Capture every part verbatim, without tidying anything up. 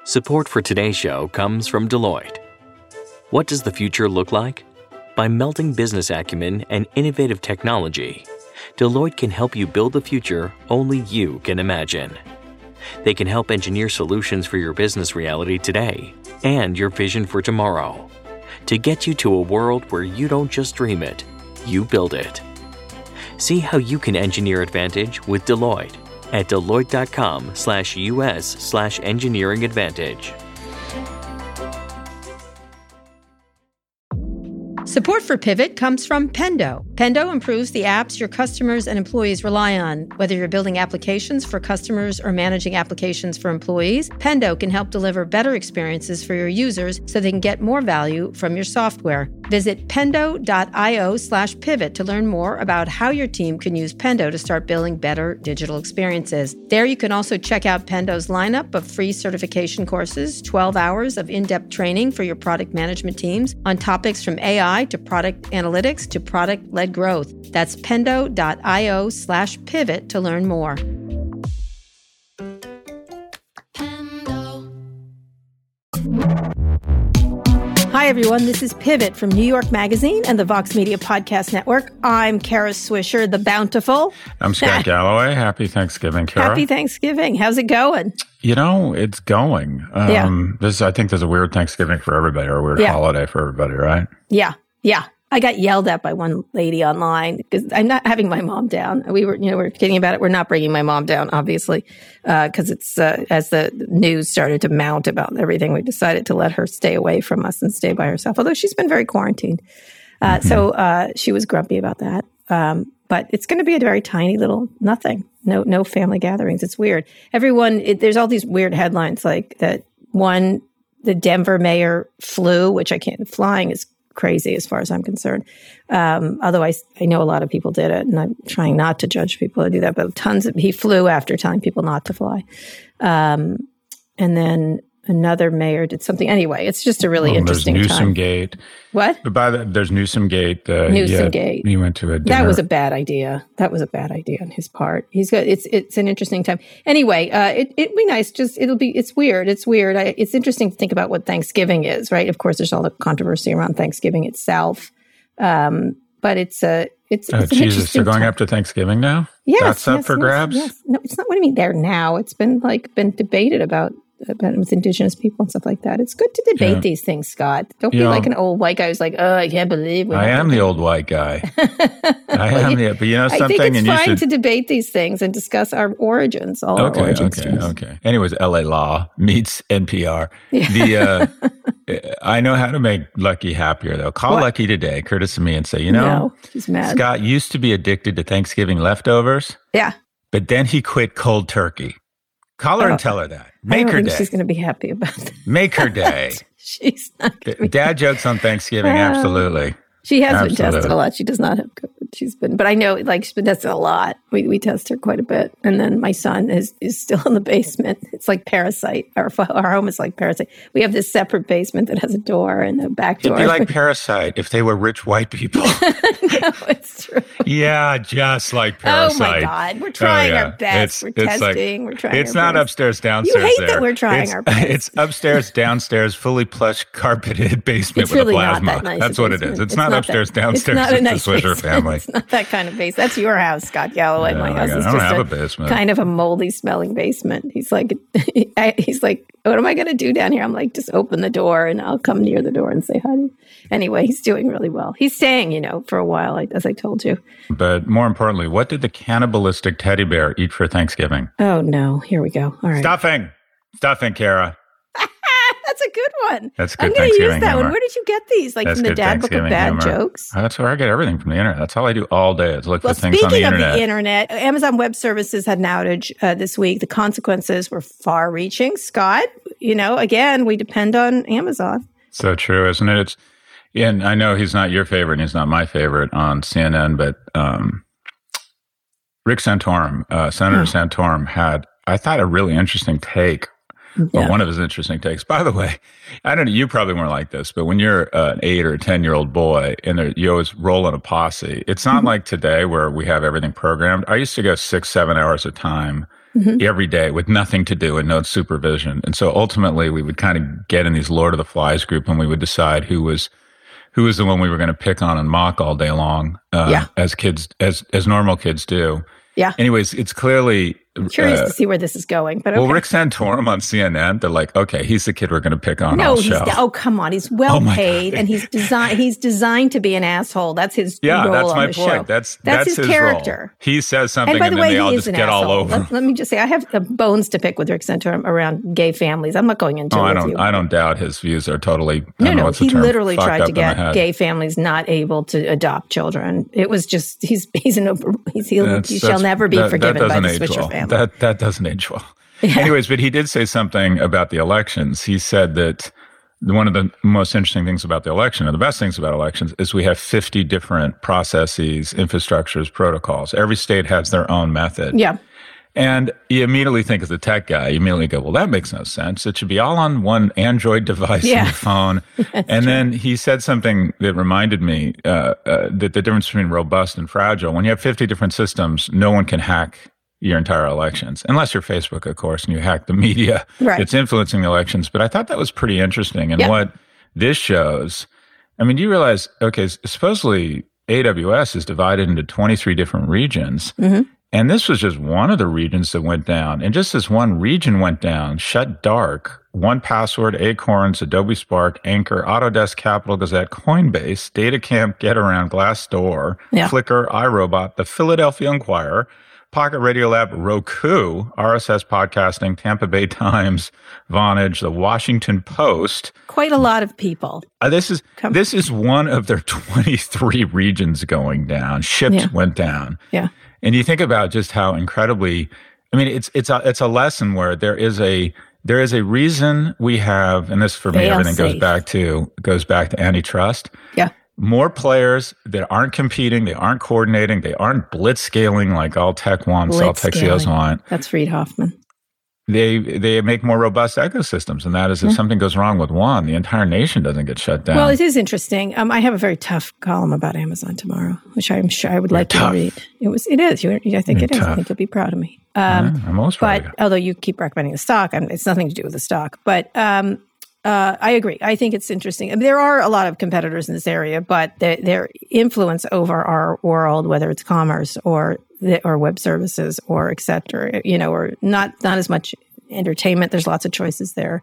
Support for today's show comes from Deloitte. What does the future look like? By melding business acumen and innovative technology, Deloitte can help you build the future only you can imagine. They can help engineer solutions for your business reality today and your vision for tomorrow to get you to a world where you don't just dream it, you build it. See how you can engineer advantage with Deloitte at Deloitte.com slash US slash engineering advantage. Support for Pivot comes from Pendo. Pendo improves the apps your customers and employees rely on. Whether you're building applications for customers or managing applications for employees, Pendo can help deliver better experiences for your users so they can get more value from your software. Visit pendo.io slash pivot to learn more about how your team can use Pendo to start building better digital experiences. There you can also check out Pendo's lineup of free certification courses, twelve hours of in-depth training for your product management teams on topics from A I to product analytics to product-led growth. That's pendo.io slash pivot to learn more. Hi, everyone. This is Pivot from New York Magazine and the Vox Media Podcast Network. I'm Kara Swisher, the Bountiful. I'm Scott Galloway. Happy Thanksgiving, Kara. Happy Thanksgiving. How's it going? You know, it's going. Um, yeah. This, I think there's a weird Thanksgiving for everybody, or a weird yeah. holiday for everybody, right? Yeah. Yeah. I got yelled at by one lady online because I'm not having my mom down. We were, you know, we were kidding about it. We're not bringing my mom down, obviously, because uh, it's uh, as the news started to mount about everything, we decided to let her stay away from us and stay by herself. Although she's been very quarantined, uh, mm-hmm. so uh, she was grumpy about that. Um, but it's going to be a very tiny little nothing. No, no family gatherings. It's weird. Everyone, it, there's all these weird headlines like that. One, the Denver mayor flew, which I can't. Flying is crazy as far as I'm concerned. Um, although I, I know a lot of people did it, and I'm trying not to judge people who do that, but tons of, he flew after telling people not to fly. Um, and then another mayor did something. Anyway, it's just a really oh, interesting there's time. Newsom Gate. What? But by the, there's Newsom Gate. Uh, Newsom yeah, Gate. He went to a dinner. That was a bad idea. That was a bad idea on his part. He's got, it's, it's an interesting time. Anyway, uh, it, it'd be nice. Just, it'll be, it's weird. It's weird. I, it's interesting to think about what Thanksgiving is, right? Of course, there's all the controversy around Thanksgiving itself. Um, but it's a, it's, oh, it's an Jesus, they're going time. up to Thanksgiving now? Yes. That's up yes, for yes, grabs? Yes. No, it's not what I mean there now. It's been like, been debated about, about with Indigenous people and stuff like that. It's good to debate yeah. these things, Scott. Don't you be know, like an old white guy who's like, oh, I can't believe. I am the old white guy. I am the, but you know something? I think it's and fine should... to debate these things and discuss our origins, all okay, our origin okay, stories. Okay, Anyways, L A Law meets N P R. Yeah. The uh, I know how to make Lucky happier, though. Call what? Lucky today, courtesy of me, and say, you know, no, she's mad. Scott used to be addicted to Thanksgiving leftovers. Yeah. But then he quit cold turkey. Call her oh, and tell her that. Make I don't her think day. She's going to be happy about that. Make her day. She's not going to be Dad jokes on Thanksgiving, uh, absolutely. She has absolutely. been tested a lot. She does not have COVID. She's been, but I know, like, she's been tested a lot. We we test her quite a bit. And then my son is is still in the basement. It's like Parasite. Our our home is like Parasite. We have this separate basement that has a door and a back door. It'd be like Parasite if they were rich white people. No, it's true. Yeah, just like Parasite. Oh my God, we're trying oh, yeah. our best. It's, we're it's testing. Like, we're trying. It's our not best. upstairs, downstairs. You hate there. that we're trying it's, our best. It's upstairs, downstairs, fully plush, carpeted basement it's with really a plasma. Not that nice That's what basement. it is. It's, it's not, not upstairs, that, downstairs. It's not a nice the Swisher basement. family. It's not that kind of basement. That's your house, Scott Galloway. No, my house I is don't just have a, a basement. kind of a moldy smelling basement. He's like, he's like, what am I going to do down here? I'm like, just open the door and I'll come near the door and say hi to you. Anyway, he's doing really well. He's staying, you know, for a while, as I told you. But more importantly, what did the cannibalistic teddy bear eat for Thanksgiving? Oh, no. Here we go. All right. Stuffing. Stuffing, Kara. That's a good one. That's good. I'm going to use that humor. one. Where did you get these? Like That's from the Dad Book of Bad humor. Jokes? Oh, that's where I get everything from the internet. That's all I do all day is look well, for things on the internet. Speaking of the internet, Amazon Web Services had an outage uh, this week. The consequences were far-reaching. Scott, you know, again, we depend on Amazon. So true, isn't it? It's, and I know he's not your favorite and he's not my favorite on C N N, but um, Rick Santorum, uh, Senator oh. Santorum had, I thought, a really interesting take. Well, yeah. One of his interesting takes. By the way, I don't know, you probably weren't like this, but when you're uh, an eight or a ten-year-old boy and there, you always roll in a posse, it's not mm-hmm. like today where we have everything programmed. I used to go six, seven hours a time mm-hmm. every day with nothing to do and no supervision. And so ultimately we would kind of get in these Lord of the Flies group and we would decide who was who was the one we were going to pick on and mock all day long, uh, yeah. as kids, as as normal kids do. Yeah. Anyways, it's clearly... I'm curious uh, to see where this is going. But okay. Well, Rick Santorum on C N N, they're like, okay, he's the kid we're going to pick on. No, all he's show. oh come on, he's well oh paid, and he's designed. He's designed to be an asshole. That's his yeah, role that's on my the point. show. That's, that's that's his, his character. Role. He says something, and, by and the then way, they all he just is an get asshole. all over. Let, let me just say, I have uh, bones to pick with Rick Santorum around gay families. I'm not going into oh, it I with don't. you. I don't doubt his views are totally. I no, don't know no, what's the he term, literally fucked tried to up in the get head. gay families not able to adopt children. It was just he's he's an he's he, That's- he shall that's- never be that- that forgiven by doesn't the age Swisher well. family. That that doesn't age well. Yeah. Anyways, but he did say something about the elections. He said that one of the most interesting things about the election, or the best things about elections, is we have fifty different processes, infrastructures, protocols. Every state has their own method. Yeah. And you immediately think, as a tech guy, you immediately go, well, that makes no sense. It should be all on one Android device Yeah. on your phone. And true. then he said something that reminded me uh, uh, that the difference between robust and fragile, when you have fifty different systems, no one can hack your entire elections, unless you're Facebook, of course, and you hack the media Right. that's influencing the elections. But I thought that was pretty interesting. And Yeah. what this shows, I mean, do you realize, okay, supposedly A W S is divided into twenty-three different regions. Mm-hmm. And this was just one of the regions that went down. And just as one region went down, Shut Dark, one Password, Acorns, Adobe Spark, Anchor, Autodesk, Capital Gazette, Coinbase, DataCamp, GetAround, Glassdoor, Yeah. Flickr, iRobot, the Philadelphia Inquirer, Pocket Radiolab, Roku, R S S Podcasting, Tampa Bay Times, Vonage, the Washington Post. Quite a lot of people. Uh, this is Come- this is one of their twenty-three regions going down. Shipped Yeah. went down. Yeah. And you think about just how incredibly, I mean, it's it's a it's a lesson where there is a there is a reason we have, and this for me Fail everything goes safe. back to goes back to antitrust. Yeah. More players that aren't competing, they aren't coordinating, they aren't blitz scaling like all tech wants, all tech C E Os Blitzscaling. want. That's Reid Hoffman. They they make more robust ecosystems, and that is if Yeah. something goes wrong with one, the entire nation doesn't get shut down. Well, it is interesting. Um, I have a very tough column about Amazon tomorrow, which I'm sure I would like tough. to read. It was. It is. You're, I think You're it is. I tough. think you'll be proud of me. Um, Yeah, I'm always proud but of you. although you keep recommending the stock, I'm, it's nothing to do with the stock. But um, uh, I agree. I think it's interesting. I mean, there are a lot of competitors in this area, but the, their influence over our world, whether it's commerce or the, or web services or et cetera, you know, or not not as much entertainment. There's lots of choices there.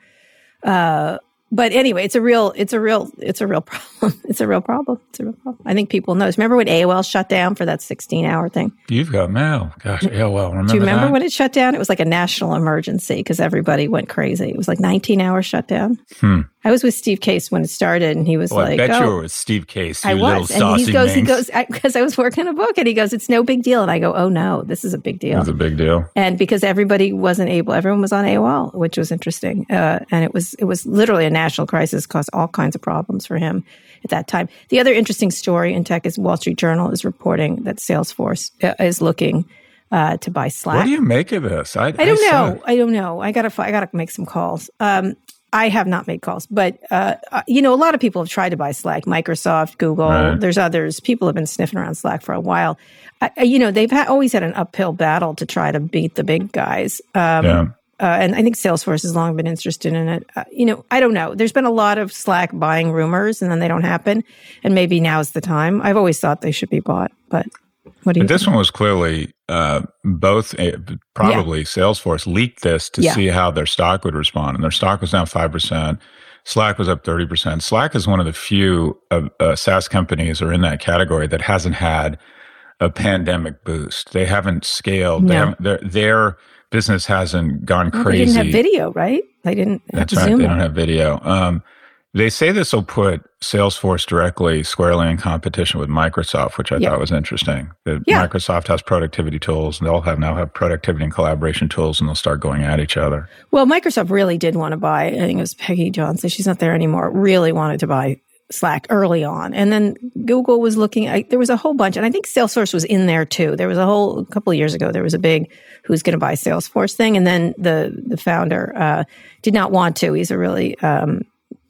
Uh, but anyway, it's a real, it's a real, it's a real problem. It's a real problem. It's a real problem. I think people know. Remember when A O L shut down for that sixteen hour thing? You've got mail. Gosh, yeah, well, remember Do you remember that? when it shut down? It was like a national emergency because everybody went crazy. It was like nineteen hours shutdown. Hmm. I was with Steve Case when it started, and he was Well, like, I bet "Oh, you were with Steve Case, you I little was." And saucy he goes, "He minx. goes because I, I was working a book," and he goes, "It's no big deal." And I go, "Oh no, this is a big It deal." was a big deal. And because everybody wasn't able, everyone was on A O L, which was interesting. Uh, and it was it was literally a national crisis, caused all kinds of problems for him at that time. The other interesting story in tech is Wall Street Journal is reporting that Salesforce uh, is looking uh, to buy Slack. What do you make of this? I, I don't I know. said- I don't know. I gotta I gotta make some calls. Um, I have not made calls, but uh, uh, you know, a lot of people have tried to buy Slack. Microsoft, Google. Right. There's others. People have been sniffing around Slack for a while. I, I- you know, they've ha- always had an uphill battle to try to beat the big guys. Um, Yeah. uh, and I think Salesforce has long been interested in it. Uh, you know, I don't know. There's been a lot of Slack buying rumors, and then they don't happen. And maybe now's the time. I've always thought they should be bought, but what do you But this think? one was clearly uh, both, uh, probably Salesforce leaked this to Yeah. see how their stock would respond. And their stock was down five percent. Slack was up thirty percent. Slack is one of the few uh, uh, SaaS companies or in that category that hasn't had a pandemic boost. They haven't scaled. They No. haven't, their, their business hasn't gone Well, crazy. they didn't have video, right? They didn't have That's to right. Zoom They it. don't have video. Um, they say this will put Salesforce directly, squarely in competition with Microsoft, which I Yeah. thought was interesting. That Yeah. Microsoft has productivity tools, and they'll have now have productivity and collaboration tools, and they'll start going at each other. Well, Microsoft really did want to buy, I think it was Peggy Johnson, she's not there anymore, really wanted to buy Slack early on. And then Google was looking, I, there was a whole bunch, and I think Salesforce was in there too. There was a whole, a couple of years ago, there was a big who's going to buy Salesforce thing. And then the, the founder uh, did not want to. He's a really, um,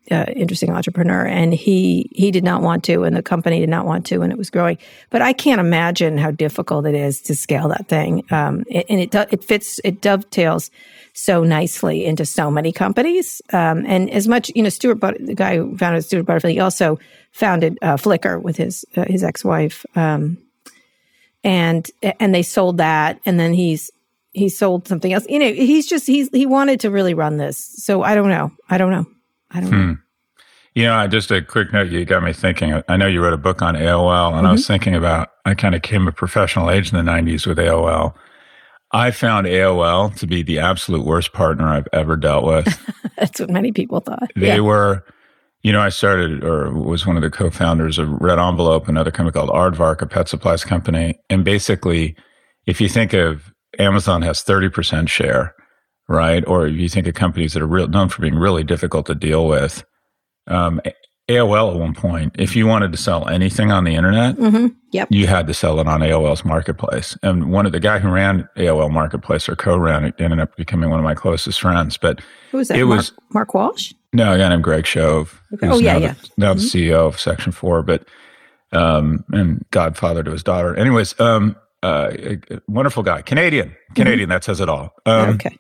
uh, interesting entrepreneur, and he he did not want to, and the company did not want to, and it was growing. But I can't imagine how difficult it is to scale that thing, um, it, and it do, it fits, it dovetails so nicely into so many companies. Um, and as much, you know, Stuart, but the guy who founded Stuart Butterfield, he also founded uh, Flickr with his uh, his ex wife, um, and and they sold that, and then he's. He sold something else. You know, he's just, he's, he wanted to really run this. So I don't know. I don't know. I don't hmm. know. You know, just a quick note, you got me thinking. I know you wrote a book on A O L, and mm-hmm. I was thinking about, I kind of came of professional age in the nineties with A O L. I found A O L to be the absolute worst partner I've ever dealt with. That's what many people thought. They yeah. were, you know, I started or was one of the co-founders of Red Envelope, another company called Aardvark, a pet supplies company. And basically, if you think of Amazon has thirty percent share, right? Or if you think of companies that are real, known for being really difficult to deal with, um, A O L at one point, if you wanted to sell anything on the internet, mm-hmm. yep. you had to sell it on A O L's marketplace. And one of the guy who ran A O L marketplace or co-ran it ended up becoming one of my closest friends. But who was that? It Mark, was Mark Walsh? No, a guy named Greg Shove. Okay. Oh yeah, now yeah. The, now mm-hmm. the C E O of Section Four, but um, and godfather to his daughter. Anyways. Um, Uh, a, a wonderful guy, Canadian, Canadian, mm-hmm. that says it all. Um, okay.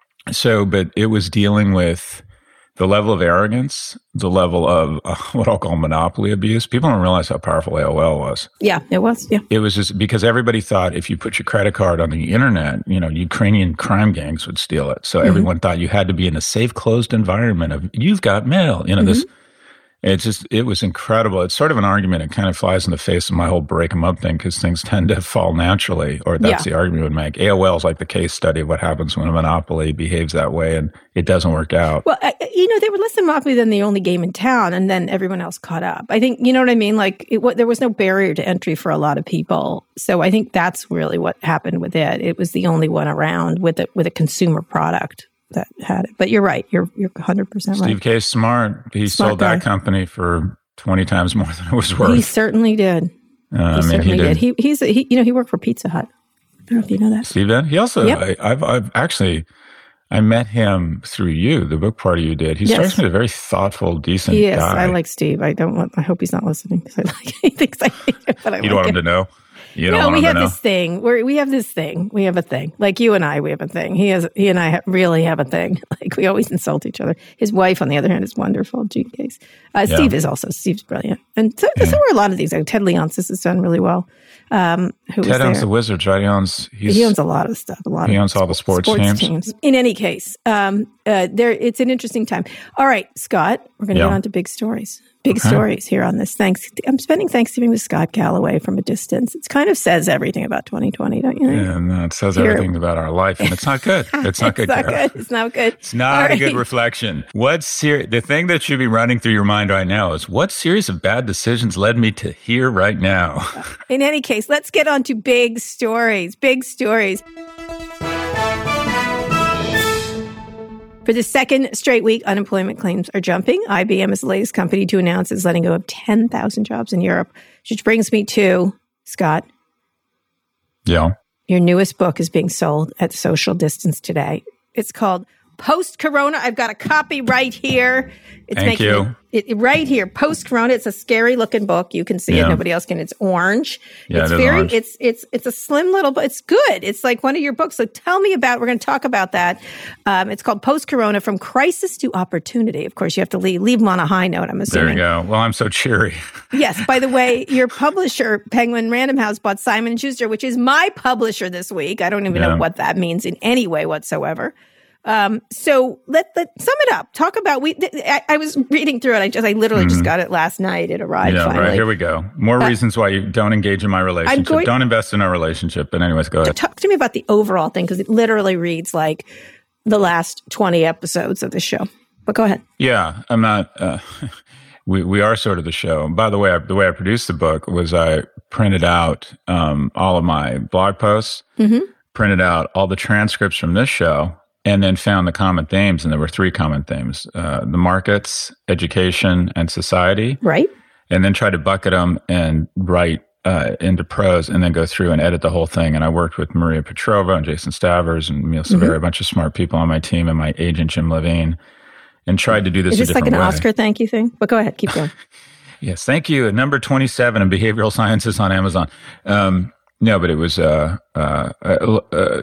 So, but it was dealing with the level of arrogance, the level of uh, what I'll call monopoly abuse. People don't realize how powerful A O L was. Yeah, it was. Yeah. It was just because everybody thought if you put your credit card on the internet, you know, Ukrainian crime gangs would steal it. So mm-hmm. everyone thought you had to be in a safe, closed environment of you've got mail, you know, mm-hmm. this. It's just, it was incredible. It's sort of an argument. It kind of flies in the face of my whole break them up thing because things tend to fall naturally, or that's yeah. the argument we would make. A O L is like the case study of what happens when a monopoly behaves that way and it doesn't work out. Well, I, you know, they were less than monopoly than the only game in town, and then everyone else caught up. I think, you know what I mean? Like, it, what, there was no barrier to entry for a lot of people. So I think that's really what happened with it. It was the only one around with a, with a consumer product that had it. But you're right. You're you're one hundred percent right. Steve K. Smart. He Smart sold guy. that company for twenty times more than it was worth. He certainly did. Uh, he I mean, certainly he did. did. He he's a, he you know he worked for Pizza Hut. I don't know if you know that. Steve did. He also yep. I, I've I've actually I met him through you, the book party you did. He yes. strikes me as a very thoughtful, decent he is. guy. I like Steve. I don't want. I hope he's not listening because I like. He thinks I hate him, but I you like don't want him. him to know. You don't no, want we him have to know? this thing. Where we have this thing. We have a thing. Like you and I, we have a thing. He has. He and I have, really have a thing. Like we always insult each other. His wife, on the other hand, is wonderful. Jean Case. Uh, Yeah. Steve is also. Steve's brilliant, and so, Yeah. so are a lot of these. Like Ted Leonsis has done really well. Um, who Ted was owns there. the Wizards, right? He owns. He's, He owns a lot of stuff. A lot. He of owns all the sports, sports teams. In any case, um, uh, there it's an interesting time. All right, Scott, we're going to Yeah. get on to big stories. Big Okay. stories here on this. Thanks. I'm spending Thanksgiving with Scott Galloway from a distance. It kind of says everything about twenty twenty, don't you think? Yeah, and it says Here. everything about our life, and it's not good. It's not good. It's not Kara. good. It's not good. It's not All a good right. reflection. What ser- the thing that should be running through your mind right now is what series of bad decisions led me to here right now? In any case, let's get on to big stories. Big stories. For the second straight week, unemployment claims are jumping. I B M is the latest company to announce it's letting go of ten thousand jobs in Europe, which brings me to, Scott, Yeah. your newest book is being sold at Social Distance today. It's called Post-Corona. I've got a copy right here. It's Thank making you. It, it- right here. Post-Corona. It's a scary looking book. You can see it. Yeah. Nobody else can. It's orange. Yeah, it's it is very, orange. it's, it's, it's a slim little, but it's good. It's like one of your books. So tell me about, we're going to talk about that. Um, it's called Post-Corona, From Crisis to Opportunity. Of course, you have to leave, leave them on a high note, I'm There assuming. you go. Well, I'm so cheery. Yes. By the way, your publisher, Penguin Random House, bought Simon and Schuster, which is my publisher this week. I don't even Yeah. know what that means in any way whatsoever. Um, so let, let sum it up. Talk about we. Th- I, I was reading through it. I just I literally just got it last night. It arrived Yeah, finally. right. Here we go. More Uh, reasons why you don't engage in my relationship. going- don't invest in our relationship. But anyways, go ahead. Talk to me about the overall thing because it literally reads like the last twenty episodes of the show. But go ahead. Yeah, I'm not. Uh, we we are sort of the show. By the way, I, the way I produced the book was I printed out um, all of my blog posts, Mm-hmm. printed out all the transcripts from this show, and then found the common themes. And there were three common themes: uh, the markets, education, and society. Right. And then tried to bucket them and write uh, into prose, and then go through and edit the whole thing. And I worked with Maria Petrova and Jason Stavers and Emil Severi, Mm-hmm. a bunch of smart people on my team, and my agent Jim Levine. and tried to do this Is a this like different an way. Oscar thank you thing? But go ahead, keep going. Yes, thank you. Number twenty-seven in behavioral sciences on Amazon. Um, no, but it was uh, uh, uh, uh,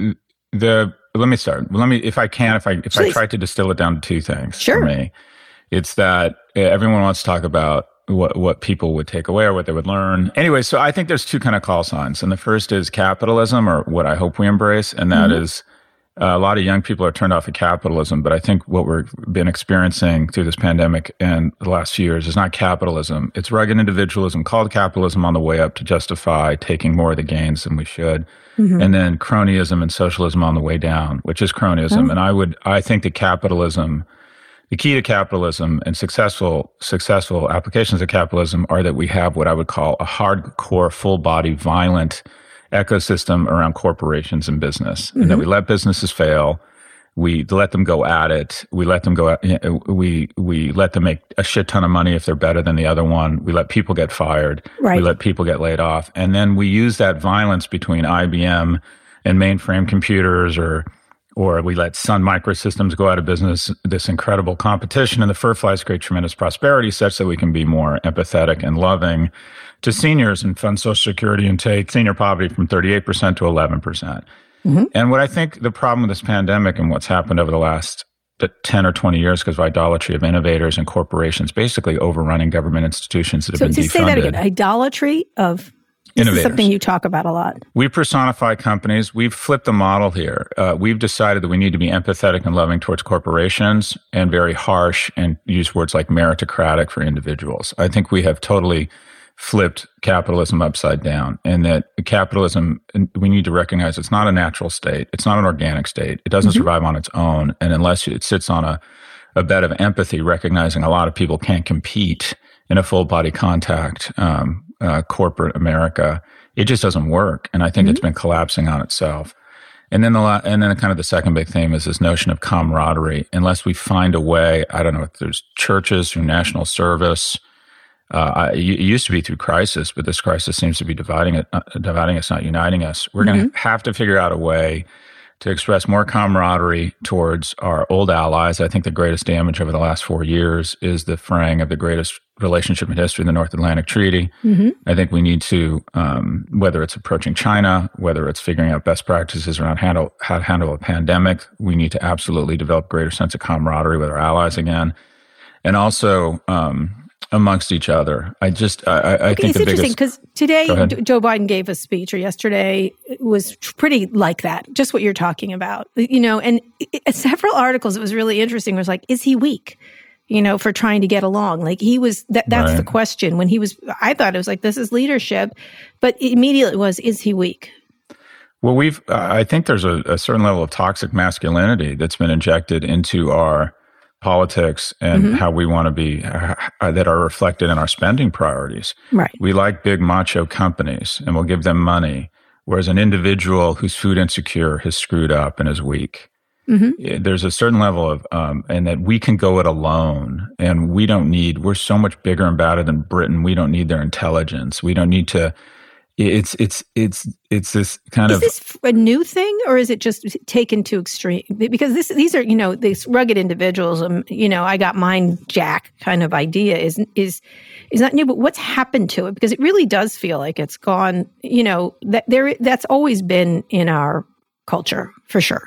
the. Let me start. Let me, if I can, if I if Please. I try to distill it down to two things Sure. for me, it's that everyone wants to talk about what what people would take away or what they would learn. Anyway, so I think there's two kind of call signs, and the first is capitalism, or what I hope we embrace, and that mm-hmm. is. Uh, a lot of young people are turned off of capitalism, but I think what we've been experiencing through this pandemic and the last few years is not capitalism. It's rugged individualism called capitalism on the way up to justify taking more of the gains than we should. Mm-hmm. And then cronyism and socialism on the way down, which is cronyism. Oh. And I would, I think that capitalism, the key to capitalism and successful, successful applications of capitalism are that we have what I would call a hardcore, full body, violent ecosystem around corporations and business, mm-hmm. and that we let businesses fail, we let them go at it, we let them go at, we we let them make a shit ton of money if they're better than the other one, we let people get fired, right. we let people get laid off, and then we use that violence between I B M and mainframe computers, or or we let Sun Microsystems go out of business, this incredible competition, and the fur flies create tremendous prosperity such that we can be more empathetic and loving to seniors and fund Social Security and take senior poverty from thirty-eight percent to eleven percent. Mm-hmm. And what I think the problem with this pandemic and what's happened over the last ten or twenty years because of idolatry of innovators and corporations basically overrunning government institutions that have so been to defunded. Say that again, idolatry of this innovators. Is something you talk about a lot. We personify companies. We've flipped the model here. Uh, we've decided that we need to be empathetic and loving towards corporations and very harsh and use words like meritocratic for individuals. I think we have totally flipped capitalism upside down, and that capitalism, we need to recognize it's not a natural state. It's not an organic state. It doesn't mm-hmm. survive on its own. And unless it sits on a, a bed of empathy, recognizing a lot of people can't compete in a full body contact, um, uh, corporate America, it just doesn't work. And I think mm-hmm. it's been collapsing on itself. And then the la- and then kind of the second big theme is this notion of camaraderie. Unless we find a way, I don't know if there's churches through national service. Uh, I, it used to be through crisis, but this crisis seems to be dividing it, uh, dividing us, not uniting us. We're mm-hmm. going to have to figure out a way to express more camaraderie towards our old allies. I think the greatest damage over the last four years is the fraying of the greatest relationship in history, the North Atlantic Treaty. Mm-hmm. I think we need to, um, whether it's approaching China, whether it's figuring out best practices around handle, how to handle a pandemic, we need to absolutely develop greater sense of camaraderie with our allies again. And also, um, amongst each other. I just, I, I okay, think it's the interesting because today Joe Biden gave a speech, or yesterday was pretty like that, just what you're talking about, you know, and it, several articles, it was really interesting. It was like, is he weak, you know, for trying to get along? Like he was, that, that's right. the question when he was, I thought it was like, this is leadership, but immediately it was, is he weak? Well, we've, uh, I think there's a, a certain level of toxic masculinity that's been injected into our politics and mm-hmm. how we want to be, uh, that are reflected in our spending priorities. Right. We like big macho companies and we'll give them money, whereas an individual who's food insecure has screwed up and is weak. Mm-hmm. There's a certain level of, um, and that we can go it alone, and we don't need, we're so much bigger and badder than Britain. We don't need their intelligence. We don't need to, It's it's it's it's this kind is of. Is this a new thing, or is it just taken to extreme? Because this these are, you know, these rugged individuals. Um, you know, I got mine, Jack, kind of idea is is is not new. But what's happened to it? Because it really does feel like it's gone. You know, that there that's always been in our culture for sure.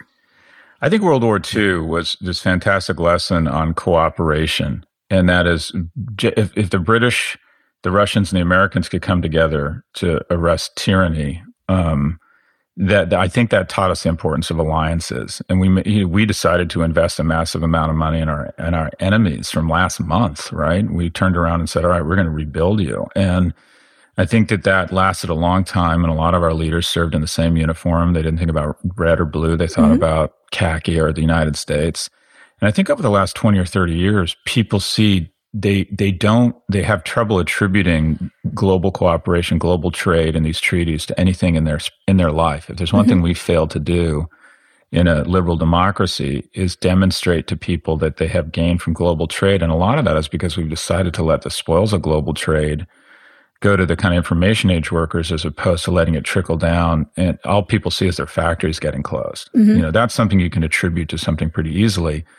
I think World War Two was this fantastic lesson on cooperation, and that is if, if the British, the Russians, and the Americans could come together to arrest tyranny, um, that, that I think that taught us the importance of alliances. And we we decided to invest a massive amount of money in our in our enemies from last month. Right? We turned around and said, "All right, we're going to rebuild you." And I think that that lasted a long time, and a lot of our leaders served in the same uniform. They didn't think about red or blue; they thought mm-hmm. about khaki or the United States. And I think over the last twenty or thirty years, people see. They they don't they have trouble attributing global cooperation, global trade, and these treaties to anything in their in their life. If there's one mm-hmm. thing we failed to do in a liberal democracy is demonstrate to people that they have gained from global trade, and a lot of that is because we've decided to let the spoils of global trade go to the kind of information age workers as opposed to letting it trickle down, and all people see is their factories getting closed. Mm-hmm. You know, that's something you can attribute to something pretty easily.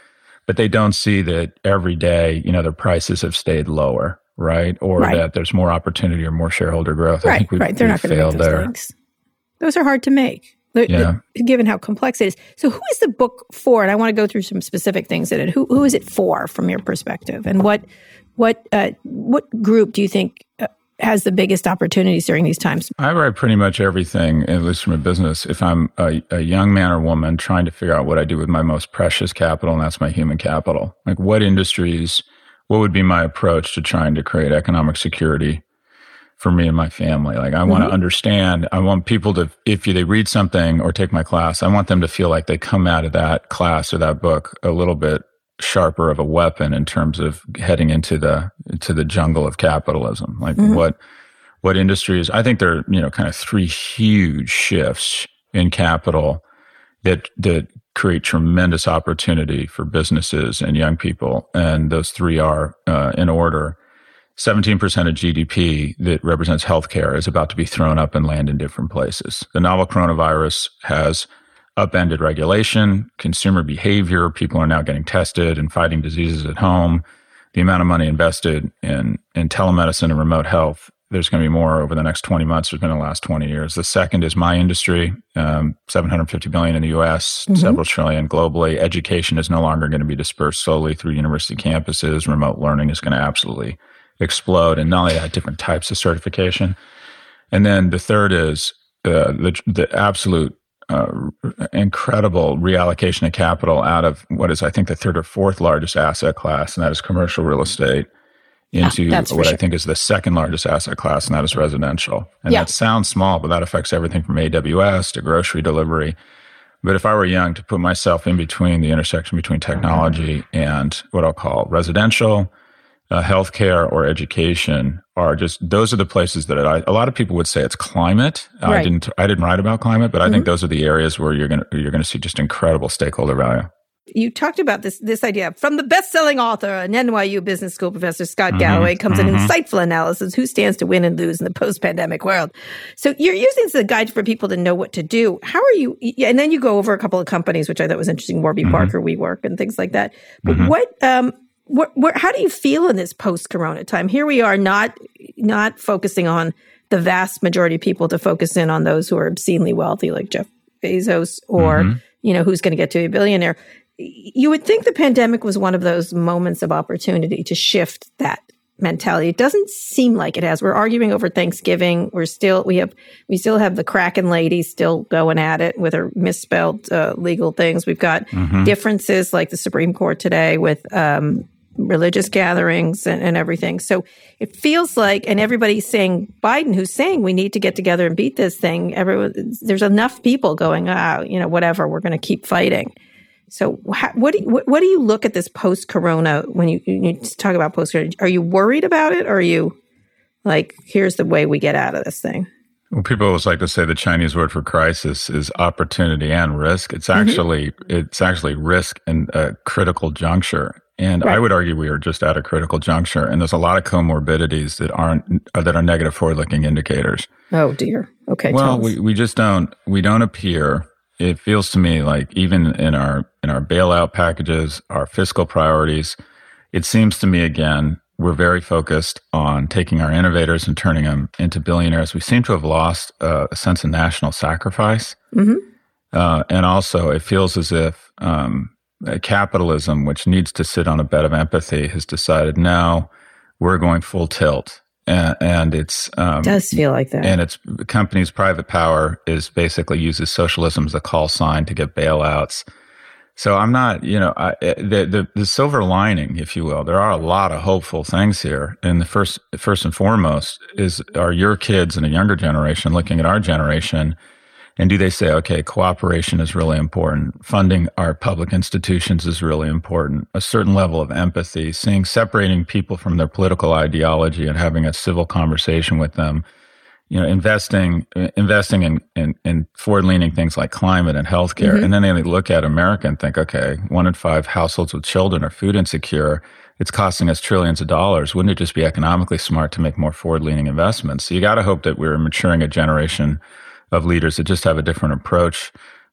but they don't see that every day, you know, their prices have stayed lower, right? Or right. that there's more opportunity or more shareholder growth. Right, I think we've, right. They're we've not going to make those there. things. Those are hard to make. Yeah. Given how complex it is. So who is the book for? And I want to go through some specific things in it. Who who is it for from your perspective? And what what uh, what group do you think uh, has the biggest opportunities during these times? I write pretty much everything, at least from a business. If I'm a, a young man or woman trying to figure out what I do with my most precious capital, and that's my human capital, like what industries, what would be my approach to trying to create economic security for me and my family? Like I want to mm-hmm. understand, I want people to, if they read something or take my class, I want them to feel like they come out of that class or that book a little bit sharper of a weapon in terms of heading into the, into the jungle of capitalism. Like mm-hmm. what, what industries, I think there are, you know, kind of three huge shifts in capital that, that create tremendous opportunity for businesses and young people. And those three are, uh, in order. seventeen percent of G D P that represents healthcare is about to be thrown up and land in different places. The novel coronavirus has upended regulation, consumer behavior. People are now getting tested and fighting diseases at home. The amount of money invested in, in telemedicine and remote health, there's going to be more over the next twenty months than in the last twenty years. The second is my industry, um, seven hundred fifty billion dollars in the U S, mm-hmm. several trillion globally. Education is no longer going to be dispersed solely through university campuses. Remote learning is going to absolutely explode, and not only that, different types of certification. And then the third is uh, the the absolute uh, incredible reallocation of capital out of what is, I think, the third or fourth largest asset class, and that is commercial real estate, into yeah, what sure. I think is the second largest asset class, and that is residential. And yeah. that sounds small, but that affects everything from A W S to grocery delivery. But if I were young, to put myself in between the intersection between technology and what I'll call residential, Uh, healthcare or education are just, those are the places that I, a lot of people would say it's climate. Right. I didn't, I didn't write about climate, but I mm-hmm. think those are the areas where you're going to, you're going to see just incredible stakeholder value. You talked about this, this idea from the best-selling author and N Y U business school professor Scott mm-hmm. Galloway comes mm-hmm. an insightful analysis. Who stands to win and lose in the post-pandemic world? So you're using this as a guide for people to know what to do. How are you? And then you go over a couple of companies, which I thought was interesting, Warby mm-hmm. Parker, WeWork, and things like that. But mm-hmm. what, um, Where, where, how do you feel in this post-corona time? Here we are, not not focusing on the vast majority of people, to focus in on those who are obscenely wealthy, like Jeff Bezos, or mm-hmm. you know, who's going to get to be a billionaire. You would think the pandemic was one of those moments of opportunity to shift that mentality. It doesn't seem like it has. We're arguing over Thanksgiving. We're still we have we still have the Kraken lady still going at it with her misspelled uh, legal things. We've got mm-hmm. differences like the Supreme Court today with um, religious gatherings and, and everything. So it feels like, and everybody's saying, Biden, who's saying we need to get together and beat this thing. Everyone, there's enough people going, ah, you know, whatever, we're going to keep fighting. So how, what do you, what, what do you look at this post-corona when you, you talk about post-corona? Are you worried about it? Or are you like, here's the way we get out of this thing? Well, people always like to say the Chinese word for crisis is opportunity and risk. It's actually, mm-hmm. it's actually risk and a critical juncture. And right. I would argue we are just at a critical juncture, and there's a lot of comorbidities that aren't uh, that are negative forward-looking indicators. Oh dear. Okay. Well, we, we just don't we don't appear. It feels to me like even in our in our bailout packages, our fiscal priorities, it seems to me again we're very focused on taking our innovators and turning them into billionaires. We seem to have lost uh, a sense of national sacrifice, mm-hmm. uh, and also it feels as if. Um, Capitalism, which needs to sit on a bed of empathy, has decided now we're going full tilt, and, and it's um, it does feel like that. And it's companies' private power is basically uses socialism as a call sign to get bailouts. So I'm not, you know, I, the, the the silver lining, if you will. There are a lot of hopeful things here, and the first first and foremost is are your kids and a younger generation looking at our generation. And do they say, okay, cooperation is really important. Funding our public institutions is really important. A certain level of empathy, seeing, separating people from their political ideology and having a civil conversation with them. You know, investing, investing in, in, in forward-leaning things like climate and healthcare. Mm-hmm. And then they look at America and think, okay, one in five households with children are food insecure. It's costing us trillions of dollars. Wouldn't it just be economically smart to make more forward-leaning investments? So you got to hope that we're maturing a generation of leaders that just have a different approach.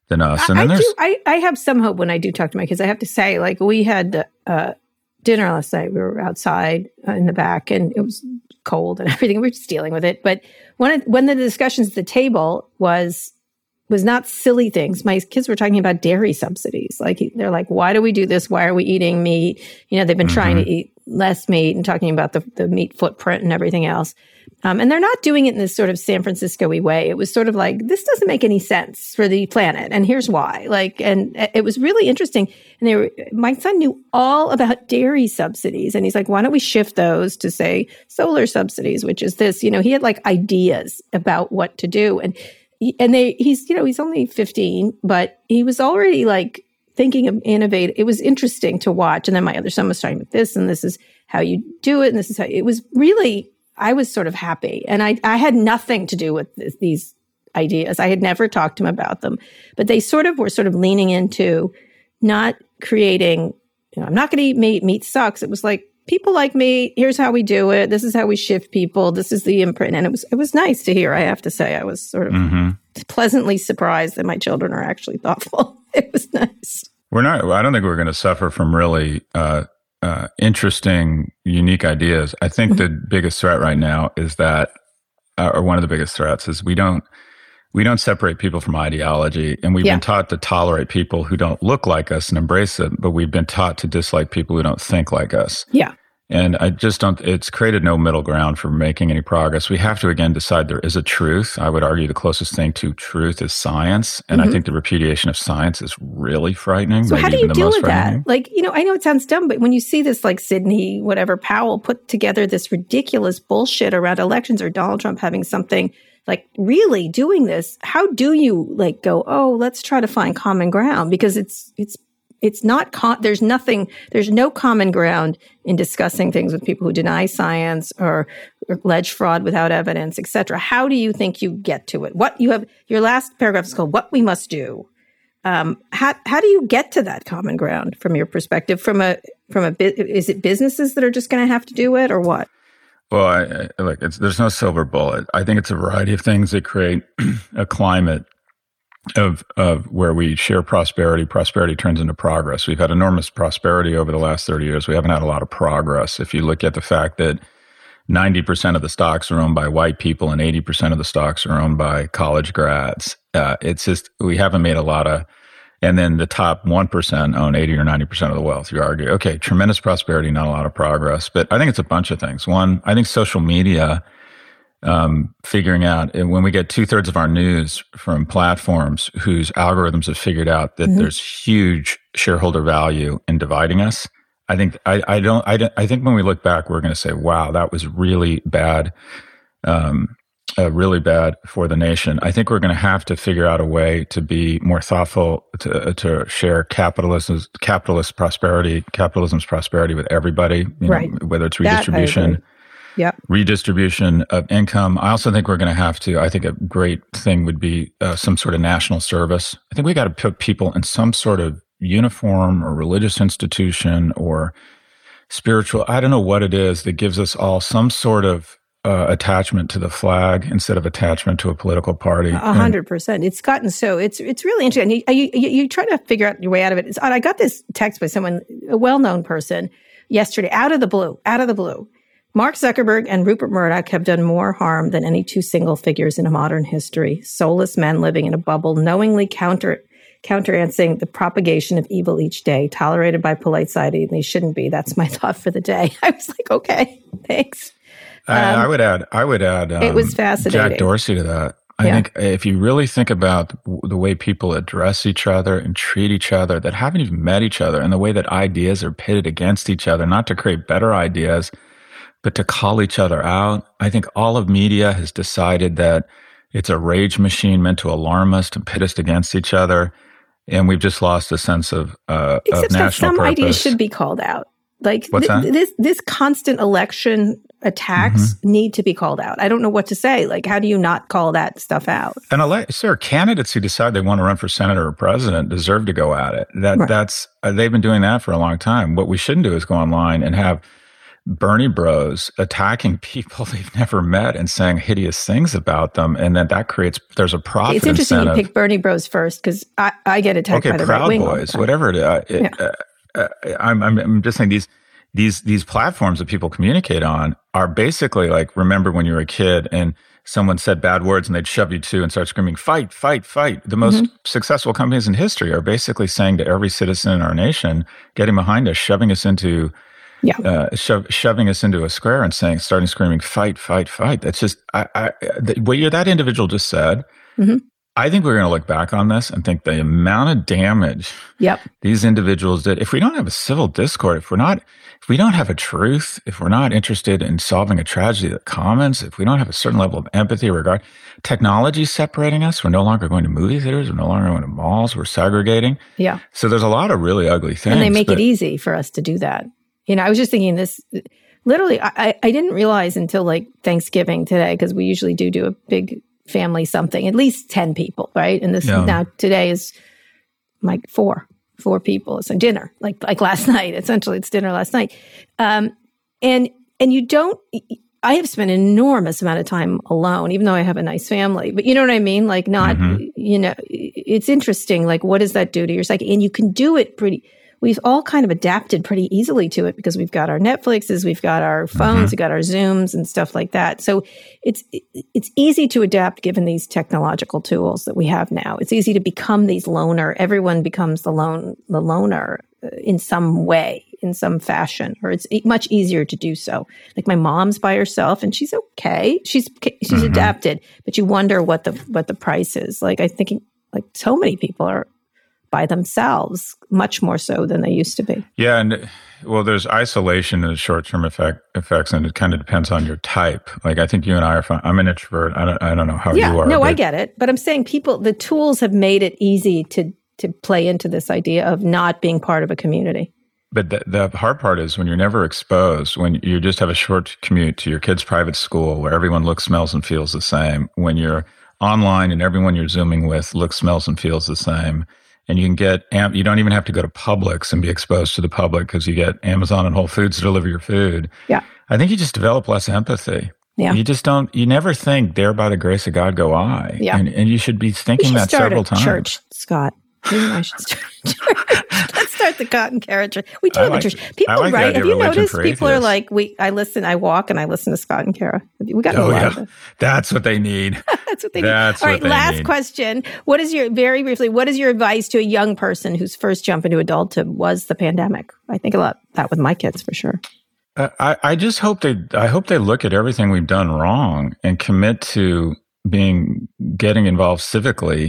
than us. And I, then I there's do. I, I have some hope when I do talk to my kids. I have to say, like, we had uh, dinner last night. We were outside uh, in the back, and it was cold and everything. We were just dealing with it. But one of, one of the discussions at the table was was not silly things. My kids were talking about dairy subsidies. Like, they're like, why do we do this? Why are we eating meat? You know, they've been mm-hmm. trying to eat less meat and talking about the, the meat footprint and everything else. Um, and they're not doing it in this sort of San Francisco-y way. It was sort of like, this doesn't make any sense for the planet. And here's why. Like, and it was really interesting. And they were, my son knew all about dairy subsidies. And he's like, why don't we shift those to, say, solar subsidies, which is this, you know, he had like ideas about what to do. And And they, he's, you know, he's only fifteen, but he was already like thinking of innovate. It was interesting to watch. And then my other son was talking about this, and this is how you do it. And this is how it was really, I was sort of happy. And I, I had nothing to do with this, these ideas. I had never talked to him about them, but they sort of were sort of leaning into not creating, you know, I'm not going to eat meat. Meat sucks. It was like, people like me, here's how we do it. This is how we shift people. This is the imprint. And it was it was nice to hear, I have to say. I was sort of mm-hmm. pleasantly surprised that my children are actually thoughtful. It was nice. We're not, I don't think we're going to suffer from really uh, uh, interesting, unique ideas. I think mm-hmm. the biggest threat right now is that, uh, or one of the biggest threats is we don't, we don't separate people from ideology. And we've yeah. been taught to tolerate people who don't look like us and embrace it, but we've been taught to dislike people who don't think like us. Yeah. And I just don't, it's created no middle ground for making any progress. We have to, again, decide there is a truth. I would argue the closest thing to truth is science. And mm-hmm. I think the repudiation of science is really frightening. So how do you deal with that? Like, you know, I know it sounds dumb, but when you see this, like Sidney, whatever, Powell put together this ridiculous bullshit around elections, or Donald Trump having something like really doing this, how do you like go, oh, let's try to find common ground? Because it's, it's, It's not, con- there's nothing, there's no common ground in discussing things with people who deny science or, or allege fraud without evidence, et cetera. How do you think you get to it? What you have, your last paragraph is called What We Must Do. Um, how, how do you get to that common ground from your perspective? From a, from a, is it businesses that are just going to have to do it, or what? Well, I, I, look, it's, there's no silver bullet. I think it's a variety of things that create a climate of of where we share prosperity. Prosperity turns into progress. We've had enormous prosperity over the last thirty years. We haven't had a lot of progress. If you look at the fact that ninety percent of the stocks are owned by white people and eighty percent of the stocks are owned by college grads, uh, it's just, we haven't made a lot of, and then the top one percent own eighty or ninety percent of the wealth. You argue, okay, tremendous prosperity, not a lot of progress. But I think it's a bunch of things. One, I think social media, Um, figuring out, and when we get two thirds of our news from platforms whose algorithms have figured out that mm-hmm. there's huge shareholder value in dividing us, I think I, I don't I don't I think when we look back, we're going to say, "Wow, that was really bad, um, uh, really bad for the nation." I think we're going to have to figure out a way to be more thoughtful to to share capitalism's capitalist prosperity, capitalism's prosperity with everybody, you right? know, whether it's redistribution. Yep. Redistribution of income. I also think we're going to have to, I think a great thing would be uh, some sort of national service. I think we got to put people in some sort of uniform or religious institution or spiritual, I don't know what it is, that gives us all some sort of uh, attachment to the flag instead of attachment to a political party. A hundred percent. It's gotten so, it's it's really interesting. You, you, you, you try to figure out your way out of it. It's, I got this text by someone, a well-known person yesterday, out of the blue, out of the blue. Mark Zuckerberg and Rupert Murdoch have done more harm than any two single figures in modern history. Soulless men living in a bubble, knowingly counter counterancing the propagation of evil each day, tolerated by polite society, and they shouldn't be. That's my thought for the day. I was like, okay, thanks. Um, I, I would add, I would add, um, it was fascinating. Jack Dorsey to that. I yeah. think if you really think about the way people address each other and treat each other that haven't even met each other, and the way that ideas are pitted against each other, not to create better ideas, but to call each other out. I think all of media has decided that it's a rage machine meant to alarm us, to pit us against each other. And we've just lost a sense of, uh, Except of national purpose. Some ideas should be called out. Like What's th- that? this, this constant election attacks mm-hmm. need to be called out. I don't know what to say. Like, how do you not call that stuff out? And ele- sir, candidates who decide they want to run for senator or president deserve to go at it. That right. That's uh, they've been doing that for a long time. What we shouldn't do is go online and have Bernie bros attacking people they've never met and saying hideous things about them, and then that creates there's a profit. It's interesting incentive. you pick Bernie bros first because I, I get attacked okay, by the Proud right wing. Boys, whatever it is. Uh, yeah. uh, uh, I'm, I'm I'm just saying these these these platforms that people communicate on are basically like, remember when you were a kid and someone said bad words and they'd shove you to and start screaming, fight, fight, fight. The most mm-hmm. successful companies in history are basically saying to every citizen in our nation, getting behind us, shoving us into Yeah, uh, sho- shoving us into a square and saying, starting screaming, fight, fight, fight. That's just I, I, the, what you that individual just said. Mm-hmm. I think we're going to look back on this and think the amount of damage yep. these individuals did. If we don't have a civil discord, if we're not, if we don't have a truth, if we're not interested in solving a tragedy that commons, if we don't have a certain level of empathy or regard, technology is separating us. We're no longer going to movie theaters. We're no longer going to malls. We're segregating. Yeah. So there's a lot of really ugly things. And they make but, it easy for us to do that. You know, I was just thinking this, literally, I, I didn't realize until like Thanksgiving today, because we usually do do a big family something, at least ten people, right? And this yeah. now today is like four, four people. It's a dinner, like like last night. Essentially, it's dinner last night. Um, and and you don't, I have spent an enormous amount of time alone, even though I have a nice family. But you know what I mean? Like not, mm-hmm. you know, it's interesting. Like what does that do to your psyche? And you can do it pretty, we've all kind of adapted pretty easily to it because we've got our Netflixes, we've got our phones, mm-hmm. we've got our Zooms and stuff like that. So it's it's easy to adapt given these technological tools that we have now. It's easy to become these loner. Everyone becomes the lone the loner in some way, in some fashion, or it's much easier to do so. Like my mom's by herself and she's okay. She's she's mm-hmm. adapted, but you wonder what the what the price is. Like I think like so many people are by themselves, much more so than they used to be. Yeah, and well, there's isolation and short-term effect, effects, and it kind of depends on your type. Like I think you and I are fine. I'm an introvert. I don't, I don't know how yeah, you are. No, but, I get it. But I'm saying people, the tools have made it easy to to play into this idea of not being part of a community. But the, the hard part is when you're never exposed, when you just have a short commute to your kid's private school where everyone looks, smells, and feels the same, when you're online and everyone you're Zooming with looks, smells, and feels the same. And you can get, you don't even have to go to Publix and be exposed to the public because you get Amazon and Whole Foods to deliver your food. Yeah. I think you just develop less empathy. Yeah. You just don't, you never think, there by the grace of God go I. Yeah. And, and you should be thinking should that several a times. Church, Scott. Maybe I should start a church. Let's start the cotton carrot church. We do have like, a church. People, like right? Have you noticed people are like, we, I listen, I walk and I listen to Scott and Kara. We got oh, a lot yeah. of it. That's what they need. That's what they That's need. All what right, they last need. question. What is your, very briefly, what is your advice to a young person whose first jump into adulthood was the pandemic? I think a lot that with my kids for sure. Uh, I, I just hope they, I hope they look at everything we've done wrong and commit to being, getting involved civically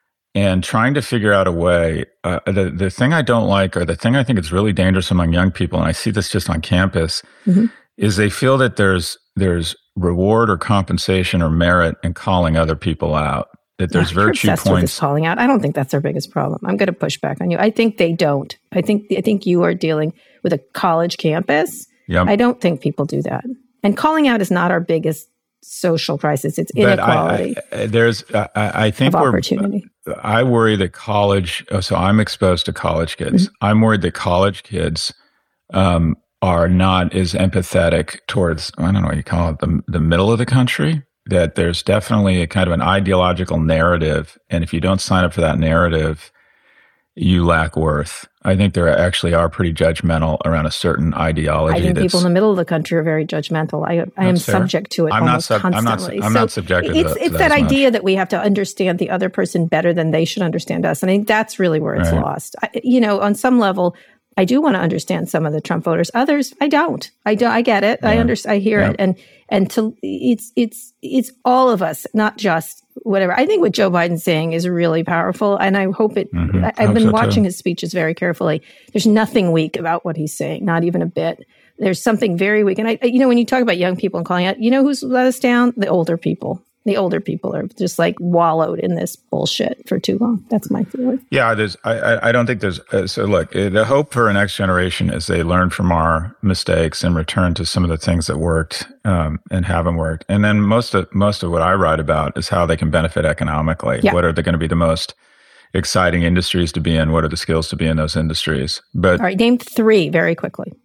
and trying to figure out a way. Uh, the, the thing I don't like, or the thing I think is really dangerous among young people, and I see this just on campus, mm-hmm. is they feel that there's, there's reward or compensation or merit in calling other people out. That there's yeah, virtue points. With this calling out. I don't think that's their biggest problem. I'm going to push back on you. I think they don't. I think I think you are dealing with a college campus. Yep. I don't think people do that. And calling out is not our biggest social crisis. It's inequality. But I, I, there's, I, I think of we're, opportunity. I worry that college. So I'm exposed to college kids. Mm-hmm. I'm worried that college kids um, are not as empathetic towards, I don't know what you call it, the the middle of the country. That there's definitely a kind of an ideological narrative, and if you don't sign up for that narrative, you lack worth. I think there actually are pretty judgmental around a certain ideology. I think people in the middle of the country are very judgmental. I I am fair. subject to it I'm almost not sub, constantly. I'm not, I'm so not subjected it's, to, it's to that, that idea much. that we have to understand the other person better than they should understand us. And I think that's really where it's right. lost. I, you know, on some level, I do want to understand some of the Trump voters. Others, I don't. I do. I get it. Yeah. I understand. I hear yeah. it. And and to it's it's it's all of us, not just whatever. I think what Joe Biden's saying is really powerful, and I hope it. Mm-hmm. I, I've been so watching too. his speeches very carefully. There's nothing weak about what he's saying, not even a bit. There's something very weak. And I, you know, when you talk about young people and calling out, you know who's let us down? The older people. The older people are just like wallowed in this bullshit for too long. That's my feeling. Yeah, there's. I. I don't think there's. Uh, so look, uh, the hope for a next generation is they learn from our mistakes and return to some of the things that worked um, and haven't worked. And then most of most of what I write about is how they can benefit economically. Yeah. What are they going to be the most exciting industries to be in? What are the skills to be in those industries? But all right, name three very quickly.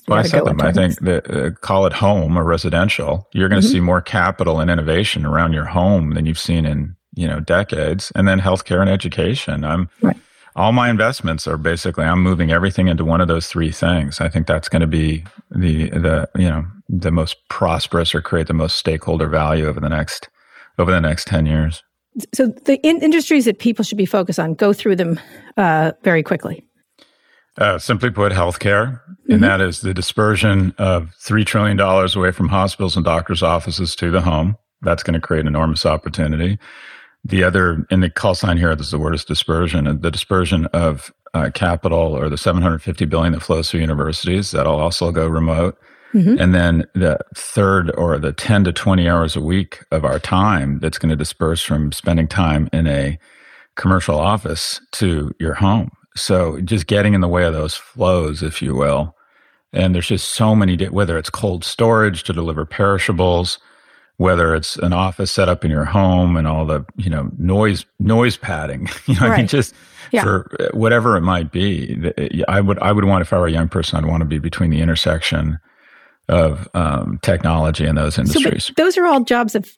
Well, I said them. I think that uh, call it home or residential. You're going to mm-hmm. see more capital and innovation around your home than you've seen in, you know, decades. And then healthcare and education. I'm right. All my investments are basically, I'm moving everything into one of those three things. I think that's going to be the, the, you know, the most prosperous or create the most stakeholder value over the next, over the next ten years. So the in- industries that people should be focused on, go through them uh, very quickly. Uh, simply put, healthcare, mm-hmm. and that is the dispersion of three trillion dollars away from hospitals and doctors' offices to the home. That's going to create enormous opportunity. The other, in the call sign here, this is the word is dispersion, the dispersion of uh, capital or the seven hundred fifty billion dollars that flows through universities, that'll also go remote. Mm-hmm. And then the third or the ten to twenty hours a week of our time that's going to disperse from spending time in a commercial office to your home. So just getting in the way of those flows, if you will. And there's just so many, whether it's cold storage to deliver perishables, whether it's an office set up in your home and all the, you know, noise, noise padding, you know, right. I mean, just yeah. for whatever it might be. I would, I would want, if I were a young person, I'd want to be between the intersection of um, technology and those industries. So, those are all jobs of,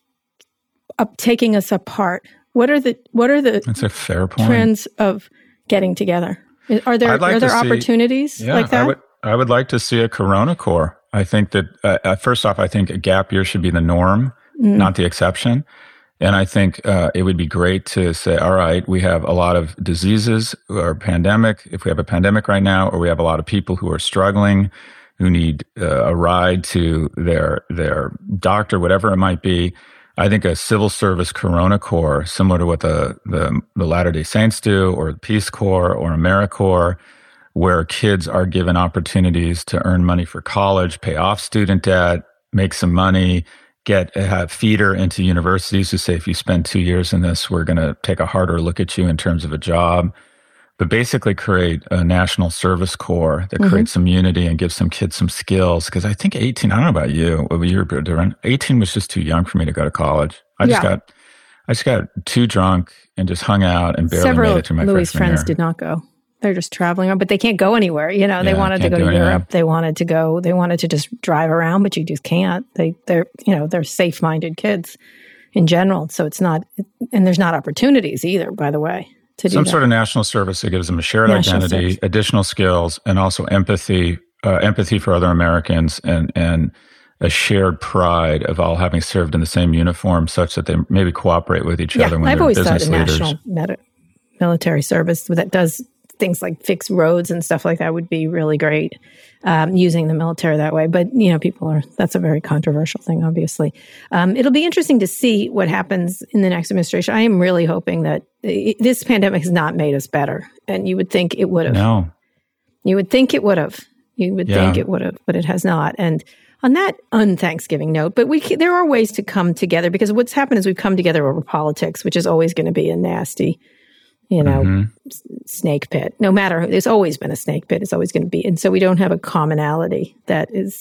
of taking us apart. What are the, what are the That's a fair point. trends of getting together? Are there, like are there opportunities see, yeah, like that? I would, I would like to see a Corona Corps. I think that, uh, first off, I think a gap year should be the norm, mm. not the exception. And I think uh, it would be great to say, all right, we have a lot of diseases or pandemic, if we have a pandemic right now, or we have a lot of people who are struggling, who need uh, a ride to their their doctor, whatever it might be. I think a civil service Corona Corps, similar to what the, the, the Latter-day Saints do, or the Peace Corps or AmeriCorps, where kids are given opportunities to earn money for college, pay off student debt, make some money, get have feeder into universities who say, if you spend two years in this, we're going to take a harder look at you in terms of a job. But basically create a national service corps that mm-hmm. creates some unity and gives some kids some skills. Because I think eighteen, I don't know about you, what you were doing, eighteen was just too young for me to go to college. I just yeah. got I just got too drunk and just hung out and barely Several made it through my Louis' freshman year. friends did not go. They're just traveling around, but they can't go anywhere. You know, they yeah, wanted to go to Europe. Anything. They wanted to go, they wanted to just drive around, but you just can't. They, they're, you know, they're safe-minded kids in general. So it's not, and there's not opportunities either, by the way, to do Some that. sort of national service that gives them a shared national identity, service. Additional skills, and also empathy, uh, empathy for other Americans and, and a shared pride of all having served in the same uniform such that they maybe cooperate with each yeah, other when I've they're always business thought a leaders. national med- military service that does things like fix roads and stuff like that would be really great, um, using the military that way. But, you know, people are, that's a very controversial thing, obviously. Um, it'll be interesting to see what happens in the next administration. I am really hoping that it, this pandemic has not made us better. And you would think it would have. No. You would think it would have. You would yeah. think it would have, but it has not. And on that un-Thanksgiving note, but we there are ways to come together, because what's happened is we've come together over politics, which is always going to be a nasty, you know, mm-hmm. s- snake pit. No matter, there's always been a snake pit. It's always going to be. And so we don't have a commonality that is,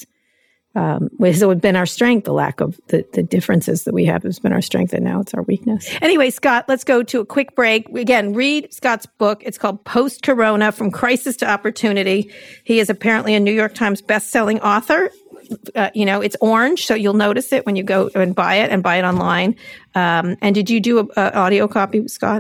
um, has been our strength. The lack of the, the differences that we have has been our strength, and now it's our weakness. Anyway, Scott, let's go to a quick break. Again, read Scott's book. It's called Post-Corona, From Crisis to Opportunity. He is apparently a New York Times best-selling author. Uh, you know, it's orange, so you'll notice it when you go and buy it and buy it online. Um, and did you do an audio copy, Scott?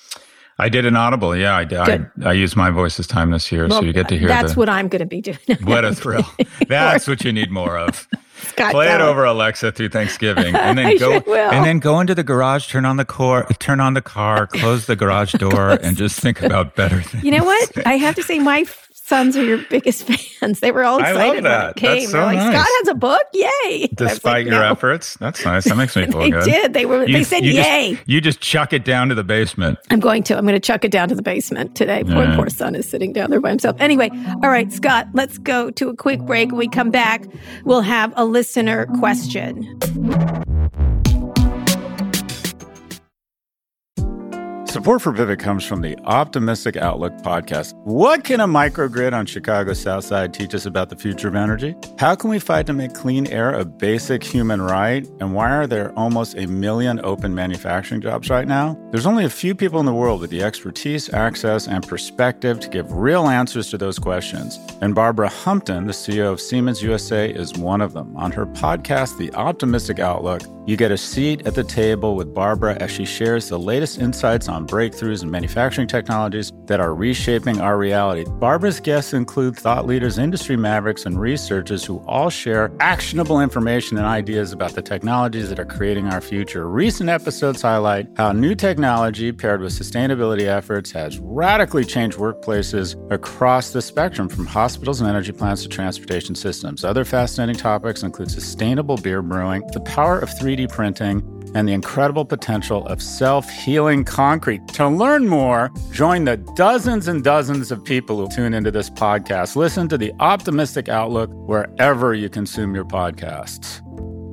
I did an Audible, yeah. I, I, I used my voice this time this year, well, so you get to hear that's the, what I'm going to be doing. What a thrill. That's what you need more of. Scott Play Keller. it over Alexa through Thanksgiving. And then go sure will. and then go into the garage, turn on the car, turn on the car, close the garage door, and just think about better things. You know what? I have to say, my sons are your biggest fans. They were all excited I love that. when it came. That's so They're like, nice. Scott has a book? Yay. Despite like, your no. efforts. That's nice. That makes me feel they good. They did. They were. You, they said you yay. Just, you just chuck it down to the basement. I'm going to. I'm going to chuck it down to the basement today. Poor, yeah. poor son is sitting down there by himself. Anyway, all right, Scott, let's go to a quick break. When we come back, we'll have a listener question. Support for Pivot comes from the Optimistic Outlook podcast. What can a microgrid on Chicago's South Side teach us about the future of energy? How can we fight to make clean air a basic human right? And why are there almost a million open manufacturing jobs right now? There's only a few people in the world with the expertise, access, and perspective to give real answers to those questions. And Barbara Humpton, the C E O of Siemens U S A, is one of them. On her podcast, The Optimistic Outlook, you get a seat at the table with Barbara as she shares the latest insights on breakthroughs in manufacturing technologies that are reshaping our reality. Barbara's guests include thought leaders, industry mavericks, and researchers who all share actionable information and ideas about the technologies that are creating our future. Recent episodes highlight how new technology paired with sustainability efforts has radically changed workplaces across the spectrum, from hospitals and energy plants to transportation systems. Other fascinating topics include sustainable beer brewing, the power of three D printing, and the incredible potential of self-healing concrete. To learn more, join the dozens and dozens of people who tune into this podcast. Listen to The Optimistic Outlook wherever you consume your podcasts.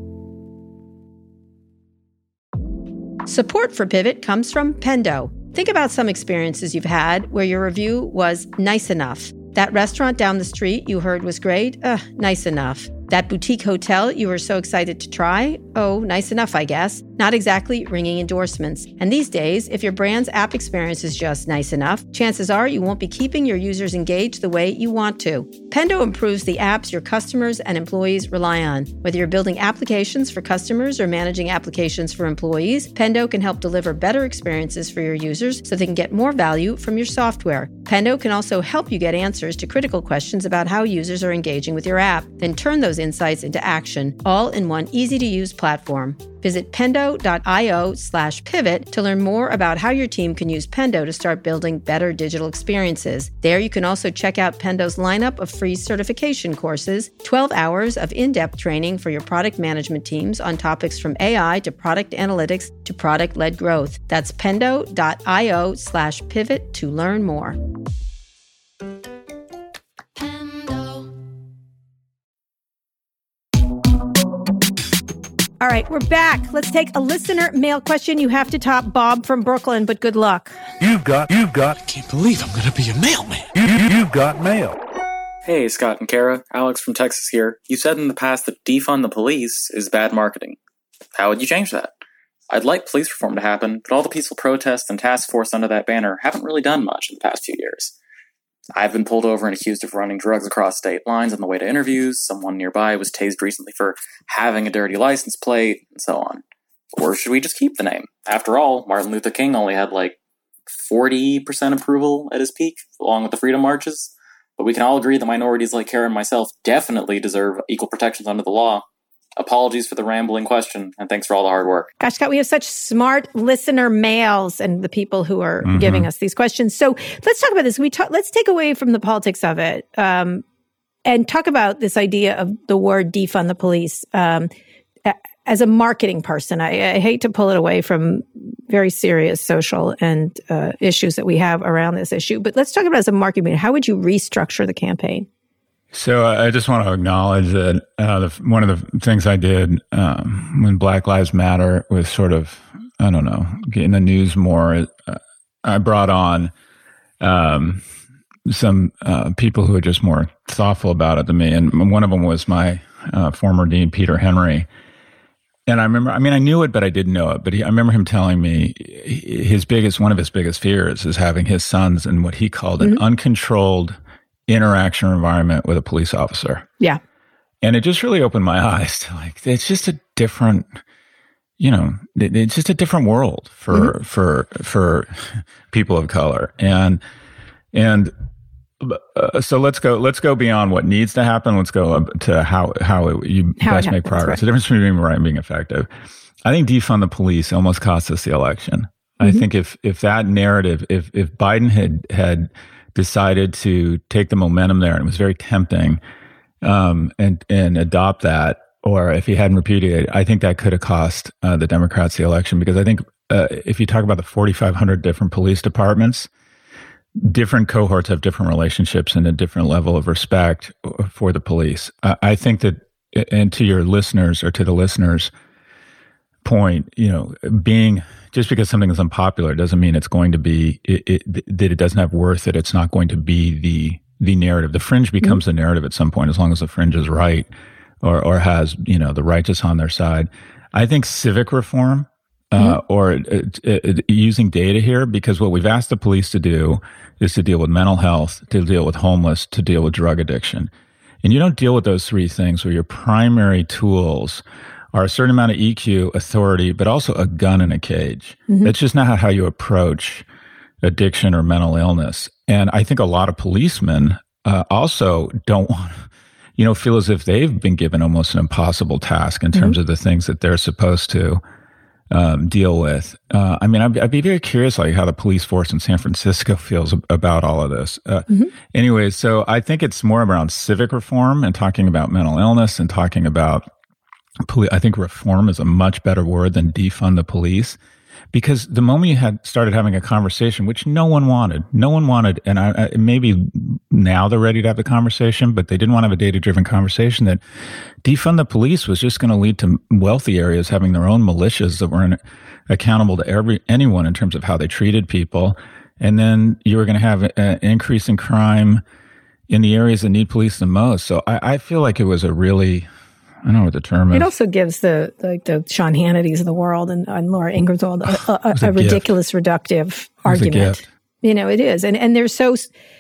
Support for Pivot comes from Pendo. Think about some experiences you've had where your review was nice enough. That restaurant down the street you heard was great? Uh, nice enough. That boutique hotel you were so excited to try? Oh, nice enough, I guess. Not exactly ringing endorsements. And these days, if your brand's app experience is just nice enough, chances are you won't be keeping your users engaged the way you want to. Pendo improves the apps your customers and employees rely on. Whether you're building applications for customers or managing applications for employees, Pendo can help deliver better experiences for your users so they can get more value from your software. Pendo can also help you get answers to critical questions about how users are engaging with your app, then turn those insights into action, all in one easy-to-use platform. Visit pendo.io slash pivot to learn more about how your team can use Pendo to start building better digital experiences. There you can also check out Pendo's lineup of free certification courses, twelve hours of in-depth training for your product management teams on topics from A I to product analytics to product-led growth. That's pendo.io slash pivot to learn more. All right, we're back. Let's take a listener mail question. You have to top Bob from Brooklyn, but good luck. You've got, you've got, I can't believe I'm going to be a mailman. You, you, you've got mail. Hey, Scott and Kara. Alex from Texas here. You said in the past that defund the police is bad marketing. How would you change that? I'd like police reform to happen, but all the peaceful protests and task force under that banner haven't really done much in the past few years. I've been pulled over and accused of running drugs across state lines on the way to interviews. Someone nearby was tased recently for having a dirty license plate, and so on. Or should we just keep the name? After all, Martin Luther King only had like forty percent approval at his peak, along with the freedom marches. But we can all agree that minorities like Kara and myself definitely deserve equal protections under the law. Apologies for the rambling question, and thanks for all the hard work. Gosh, Scott, we have such smart listener mails and the people who are mm-hmm. giving us these questions. So let's talk about this. We talk, let's take away from the politics of it um, and talk about this idea of the word defund the police. Um, as a marketing person, I, I hate to pull it away from very serious social and uh, issues that we have around this issue, but let's talk about it as a marketing. How would you restructure the campaign? So uh, I just want to acknowledge that uh, the, one of the things I did um, when Black Lives Matter was sort of, I don't know, getting the news more, uh, I brought on um, some uh, people who were just more thoughtful about it than me. And one of them was my uh, former dean, Peter Henry. And I remember, I mean, I knew it, but I didn't know it. But he, I remember him telling me his biggest, one of his biggest fears is having his sons in what he called mm-hmm. an uncontrolled interaction environment with a police officer. Yeah. And it just really opened my eyes to like, it's just a different, you know, it, it's just a different world for, mm-hmm. for, for people of color. And, and, uh, so let's go, let's go beyond what needs to happen. Let's go to how, how it, you how best make progress. Right. The difference between being right and being effective. I think defund the police almost cost us the election. Mm-hmm. I think if, if that narrative, if, if Biden had, had, decided to take the momentum there, and it was very tempting, um, and and adopt that, or if he hadn't repeated it, I think that could have cost uh, the Democrats the election. Because I think uh, if you talk about the forty-five hundred different police departments, different cohorts have different relationships and a different level of respect for the police. Uh, I think that, and to your listeners or to the listeners, point, you know, being just because something is unpopular doesn't mean it's going to be it, it, that it doesn't have worth. That it's not going to be the the narrative. The fringe becomes mm-hmm. the narrative at some point, as long as the fringe is right or or has, you know, the righteous on their side. I think civic reform uh, mm-hmm. or uh, uh, using data here, because what we've asked the police to do is to deal with mental health, to deal with homeless, to deal with drug addiction. And you don't deal with those three things where your primary tools are a certain amount of E Q, authority, but also a gun in a cage. Mm-hmm. That's just not how you approach addiction or mental illness. And I think a lot of policemen uh, also don't want to, you know, feel as if they've been given almost an impossible task in terms mm-hmm. of the things that they're supposed to um, deal with. Uh, I mean, I'd, I'd be very curious, like how the police force in San Francisco feels about all of this. Uh, mm-hmm. Anyway, so I think it's more around civic reform and talking about mental illness and talking about police. I think reform is a much better word than defund the police. Because the moment you had started having a conversation, which no one wanted, no one wanted, and I, I, maybe now they're ready to have the conversation, but they didn't want to have a data-driven conversation, that defund the police was just going to lead to wealthy areas having their own militias that weren't accountable to every anyone in terms of how they treated people. And then you were going to have an increase in crime in the areas that need police the most. So I, I feel like it was a really... I don't know what the term is. It also gives the like the Sean Hannitys of the world and, and Laura Ingersoll a, a, a, a ridiculous reductive argument. You know, it is, and and they're so.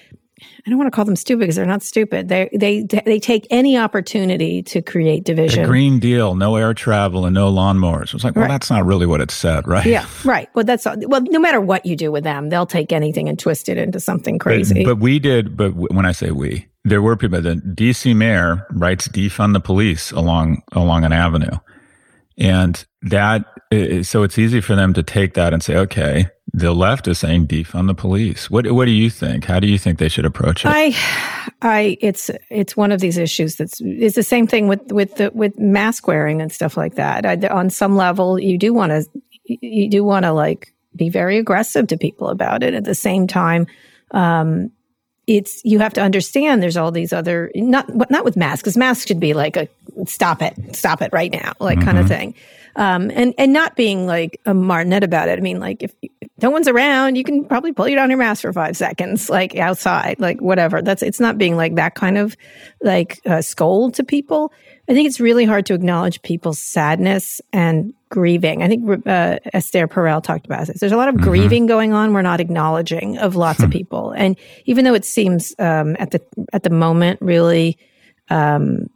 I don't want to call them stupid because they're not stupid. They they they take any opportunity to create division. The Green Deal, no air travel and no lawnmowers. It's like, well, right. that's not really what it said, right? Yeah, right. Well, that's well. No matter what you do with them, they'll take anything and twist it into something crazy. But, but we did. But when I say we. There were people. The D C mayor writes "defund the police" along along an avenue, and that is, so it's easy for them to take that and say, "Okay, the left is saying defund the police." What What do you think? How do you think they should approach it? I, I, it's it's one of these issues that's it's the same thing with with the with mask wearing and stuff like that. I, on some level, you do want to you do want to like be very aggressive to people about it. At the same time. Um, It's you have to understand there's all these other not not with masks, because masks should be like a stop it, stop it right now, like mm-hmm. kind of thing, um, and and not being like a martinet about it. I mean, like if, if no one's around, you can probably pull down your mask for five seconds, like outside, like whatever. That's it's not being like that kind of like uh, scold to people. I think it's really hard to acknowledge people's sadness and grieving. I think uh, Esther Perel talked about this. There's a lot of mm-hmm. grieving going on we're not acknowledging of lots of people. And even though it seems um, at the at the moment really, um,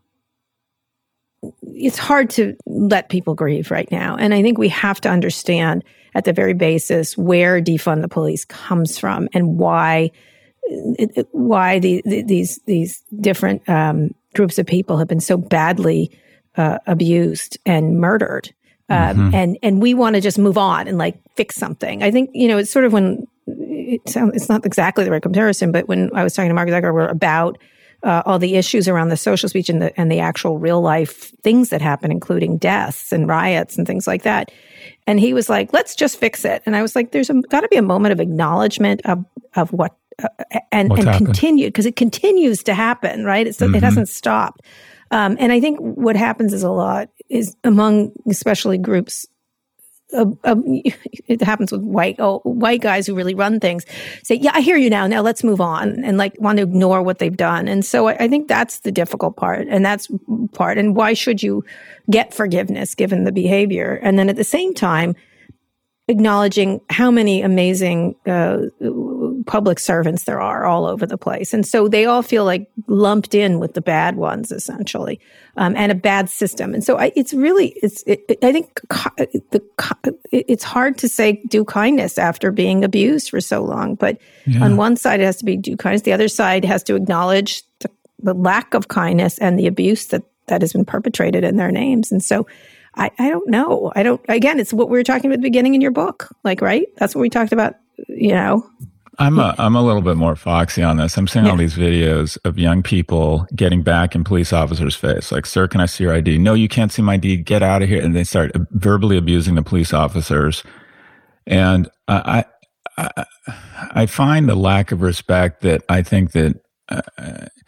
it's hard to let people grieve right now. And I think we have to understand at the very basis where defund the police comes from and why it, why the, the, these these different um, groups of people have been so badly uh, abused and murdered. Um, mm-hmm. And and we want to just move on and like fix something. I think, you know, it's sort of when it sounds, it's not exactly the right comparison, but when I was talking to Mark Zuckerberg about uh, all the issues around the social speech and the and the actual real life things that happen, including deaths and riots and things like that, and he was like, "Let's just fix it." And I was like, "There's got to be a moment of acknowledgement of of what uh, and What's and happened? continue because it continues to happen, right? It's, mm-hmm. It hasn't stopped." Um, and I think what happens is a lot is among especially groups. Uh, uh, it happens with white oh, white guys who really run things. Say, "Yeah, I hear you now. Now let's move on," and like want to ignore what they've done. And so I, I think that's the difficult part, and that's part. And why should you get forgiveness given the behavior? And then at the same time, acknowledging how many amazing uh, public servants there are all over the place. And so they all feel like lumped in with the bad ones, essentially, um, and a bad system. And so I, it's really, it's. It, I think the, it's hard to say do kindness after being abused for so long. But yeah. on one side, it has to be do kindness. The other side has to acknowledge the, the lack of kindness and the abuse that, that has been perpetrated in their names. And so I, I don't know. I don't, again, it's what we were talking about at the beginning in your book, like, right? That's what we talked about, you know. I'm a, I'm a little bit more foxy on this. I'm seeing yeah. all these videos of young people getting back in police officers' face. Like, "Sir, can I see your I D?" "No, you can't see my I D. Get out of here." And they start verbally abusing the police officers. And I, I, I find the lack of respect that I think that, uh,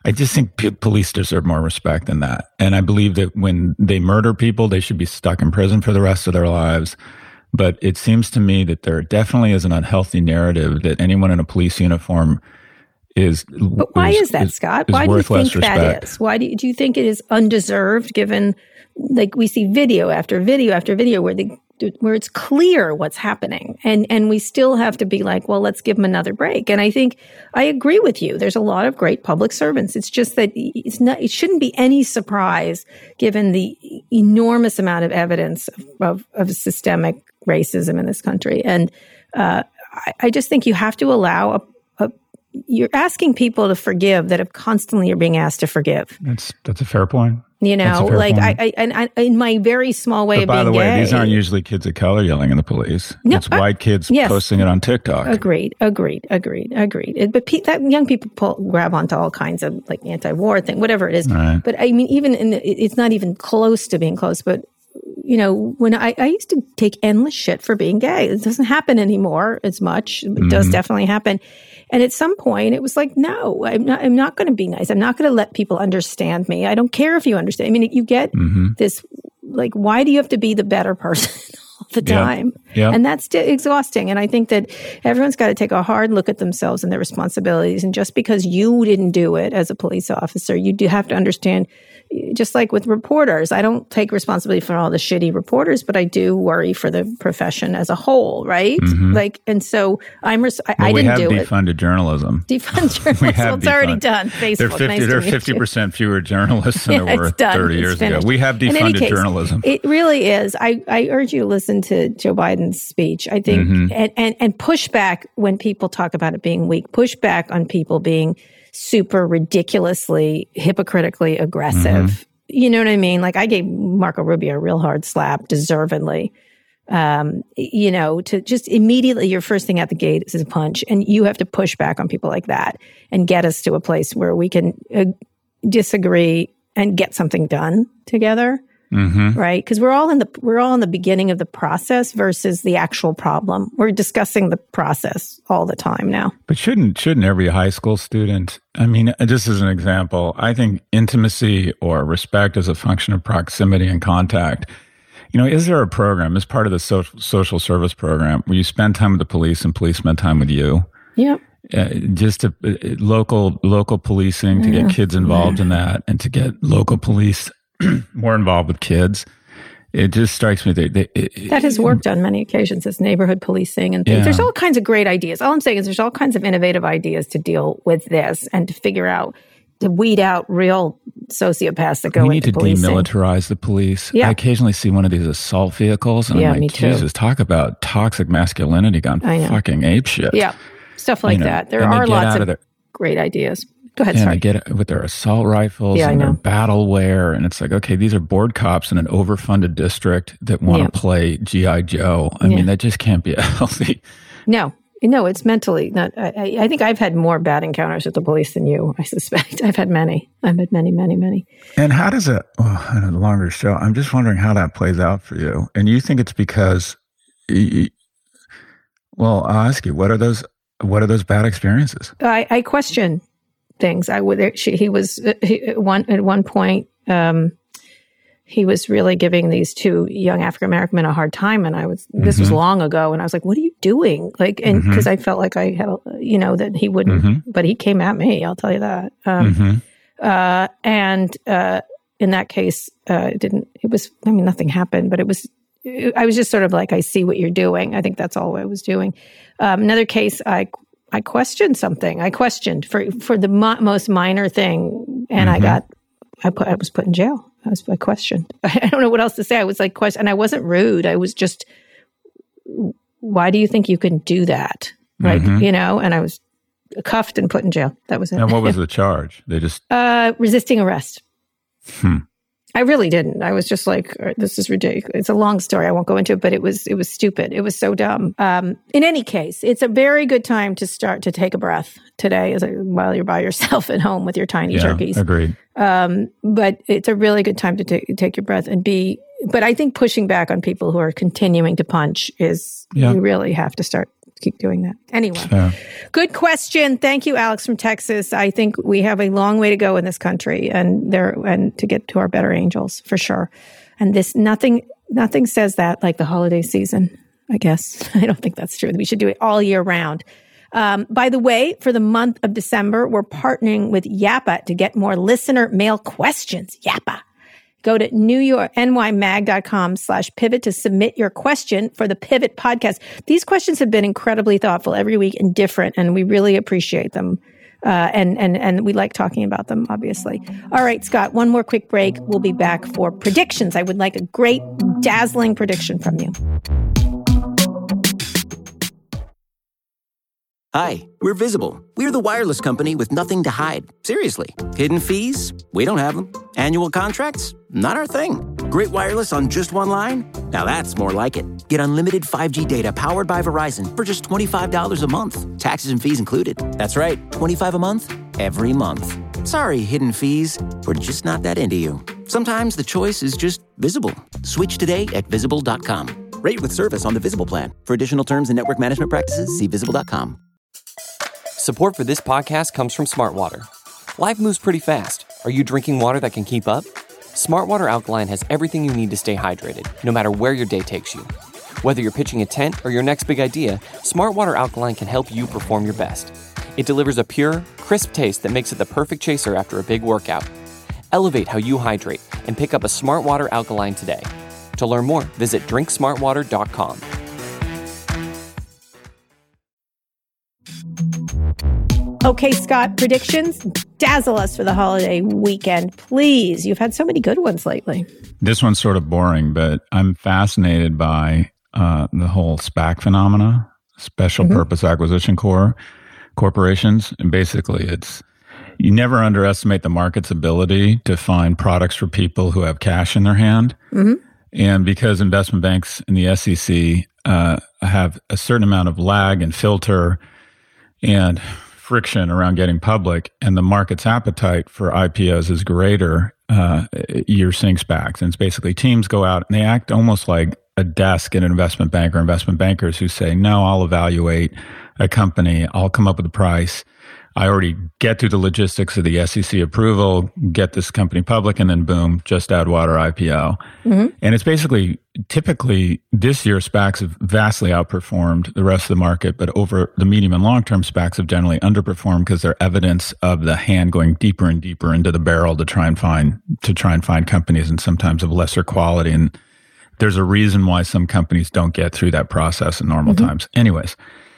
I just think p- police deserve more respect than that. And I believe that when they murder people, they should be stuck in prison for the rest of their lives. But it seems to me that there definitely is an unhealthy narrative that anyone in a police uniform is. But why is, is that, Scott? Is why do you think respect. that is? Why do you, do you think it is undeserved given, like, we see video after video after video where the where it's clear what's happening. And and we still have to be like, well, let's give them another break. And I think I agree with you. There's a lot of great public servants. It's just that it's not, it shouldn't be any surprise given the enormous amount of evidence of, of, of systemic racism in this country. And uh, I, I just think you have to allow a, a, you're asking people to forgive that have constantly are being asked to forgive. That's, that's a fair point. You know, like I, I, and I, in my very small way but of by being the way, gay, these aren't usually kids of color yelling at the police. No, it's I, white kids yes. posting it on TikTok. Agreed, agreed, agreed, agreed. It, but pe- that young people pull, grab onto all kinds of like anti-war thing, whatever it is. Right. But I mean, even in the, it's not even close to being close. But you know, when I, I used to take endless shit for being gay, it doesn't happen anymore as much. It mm-hmm. does definitely happen. And at some point, it was like, no, I'm not. I'm not going to be nice. I'm not going to let people understand me. I don't care if you understand. I mean, you get mm-hmm. this, like, why do you have to be the better person all the time? Yep. Yep. And that's d- exhausting. And I think that everyone's got to take a hard look at themselves and their responsibilities. And just because you didn't do it as a police officer, you do have to understand. Just like with reporters, I don't take responsibility for all the shitty reporters, but I do worry for the profession as a whole, right? Mm-hmm. Like, and so I'm. Res- I, well, I didn't do it. it. We have defunded journalism. Defund journalism. we have well, it's defund. already done. Facebook. There are fifty. Nice there are fifty percent fewer journalists than yeah, there were thirty it's years finished. ago. We have defunded case, journalism. It really is. I, I urge you to listen to Joe Biden's speech. I think mm-hmm. and, and and push back when people talk about it being weak. Push back on people being super ridiculously, hypocritically aggressive. Mm-hmm. You know what I mean? Like I gave Marco Rubio a real hard slap, deservedly. Um, you know, to just immediately your first thing out the gate is a punch, and you have to push back on people like that and get us to a place where we can uh, disagree and get something done together. Mm-hmm. Right? Because we're all in the we're all in the beginning of the process versus the actual problem. We're discussing the process all the time now. But shouldn't shouldn't every high school student? I mean, just as an example, I think intimacy or respect is a function of proximity and contact. You know, is there a program as part of the social social service program where you spend time with the police and police spend time with you? Yep. Uh, just to, uh, local local policing to yeah. get kids involved yeah. in that, and to get local police more involved with kids. It just strikes me that they, it, that has worked on many occasions as neighborhood policing and things. Yeah. There's all kinds of great ideas. All I'm saying is there's all kinds of innovative ideas to deal with this and to figure out, to weed out real sociopaths that go we into policing. policing. We need to demilitarize the police. Yeah. I occasionally see one of these assault vehicles and yeah, I'm like, Jesus, talk about toxic masculinity gone fucking apeshit. Yeah, stuff like you know, that. There are lots of, of their, great ideas. Go ahead, and sorry. they get it with their assault rifles yeah, and their battle wear. And it's like, okay, these are board cops in an overfunded district that want yeah. to play G I. Joe. I yeah. mean, that just can't be healthy. No, no, it's mentally not. I, I think I've had more bad encounters with the police than you, I suspect. I've had many. I've had many, many, many. And how does it, oh, in a longer show, I'm just wondering how that plays out for you. And you think it's because, you, well, I'll ask you, what are those, what are those bad experiences? I, I question things. I would. She, he was he, at one at one point. Um, he was really giving these two young African American men a hard time, and I was. Mm-hmm. This was long ago, and I was like, "What are you doing?" Like, and because mm-hmm. I felt like I had, a, you know, that he wouldn't. Mm-hmm. But he came at me. I'll tell you that. Um, mm-hmm. uh, and uh, in that case, uh, it didn't. It was. I mean, nothing happened, but it was. It, I was just sort of like, I see what you're doing. I think that's all I was doing. Um, another case, I. I questioned something. I questioned for for the mo- most minor thing, and mm-hmm. I got, I put, I was put in jail. I was, I questioned. I don't know what else to say. I was like, question, and I wasn't rude. I was just, why do you think you can do that? Right? Mm-hmm. You know. And I was cuffed and put in jail. That was it. And what was the charge? They just uh, resisting arrest. Hmm. I really didn't. I was just like, this is ridiculous. It's a long story. I won't go into it, but it was it was stupid. It was so dumb. Um, in any case, it's a very good time to start to take a breath today as a, while you're by yourself at home with your tiny yeah, turkeys. Agreed. Um, but it's a really good time to take take your breath and be. But I think pushing back on people who are continuing to punch is, yeah. you really have to start keep doing that. Anyway, Yeah. Good question. Thank you, Alex from Texas. I think we have a long way to go in this country, and there and to get to our better angels for sure. And this nothing nothing says that like the holiday season. I guess I don't think that's true. We should do it all year round. Um, by the way, for the month of December, we're partnering with Yappa to get more listener mail questions. Yappa. Go to New York, N Y mag dot com slash pivot to submit your question for the Pivot podcast. These questions have been incredibly thoughtful every week and different, and we really appreciate them. Uh, and, and, and we like talking about them, obviously. All right, Scott, one more quick break. We'll be back for predictions. I would like a great, dazzling prediction from you. Hi, we're Visible. We're the wireless company with nothing to hide. Seriously. Hidden fees? We don't have them. Annual contracts? Not our thing. Great wireless on just one line? Now that's more like it. Get unlimited five G data powered by Verizon for just twenty-five dollars a month. Taxes and fees included. That's right, twenty-five dollars a month, every month. Sorry, hidden fees. We're just not that into you. Sometimes the choice is just Visible. Switch today at visible dot com. Rate with service on the Visible plan. For additional terms and network management practices, see visible dot com. Support for this podcast comes from Smartwater. Life moves pretty fast. Are you drinking water that can keep up? Smartwater Alkaline has everything you need to stay hydrated, no matter where your day takes you. Whether you're pitching a tent or your next big idea, Smartwater Alkaline can help you perform your best. It delivers a pure, crisp taste that makes it the perfect chaser after a big workout. Elevate how you hydrate and pick up a Smartwater Alkaline today. To learn more, visit drink smartwater dot com. Okay, Scott, predictions? Dazzle us for the holiday weekend, please. You've had so many good ones lately. This one's sort of boring, but I'm fascinated by uh, the whole SPAC phenomena, Special mm-hmm. Purpose Acquisition Corp. Corporations. And basically, it's you never underestimate the market's ability to find products for people who have cash in their hand. Mm-hmm. And because investment banks and the S E C uh, have a certain amount of lag and filter and friction around getting public, and the market's appetite for I P Os is greater, uh, you're seeing SPACs. And it's basically teams go out and they act almost like a desk at an investment bank or investment bankers who say, no, I'll evaluate a company. I'll come up with a price. I already get through the logistics of the S E C approval, get this company public, and then boom, just add water I P O. Mm-hmm. And it's basically, typically this year, SPACs have vastly outperformed the rest of the market, but over the medium and long term, SPACs have generally underperformed because they're evidence of the hand going deeper and deeper into the barrel to try and find, to try and find companies, and sometimes of lesser quality. And there's a reason why some companies don't get through that process in normal mm-hmm. times. Anyways,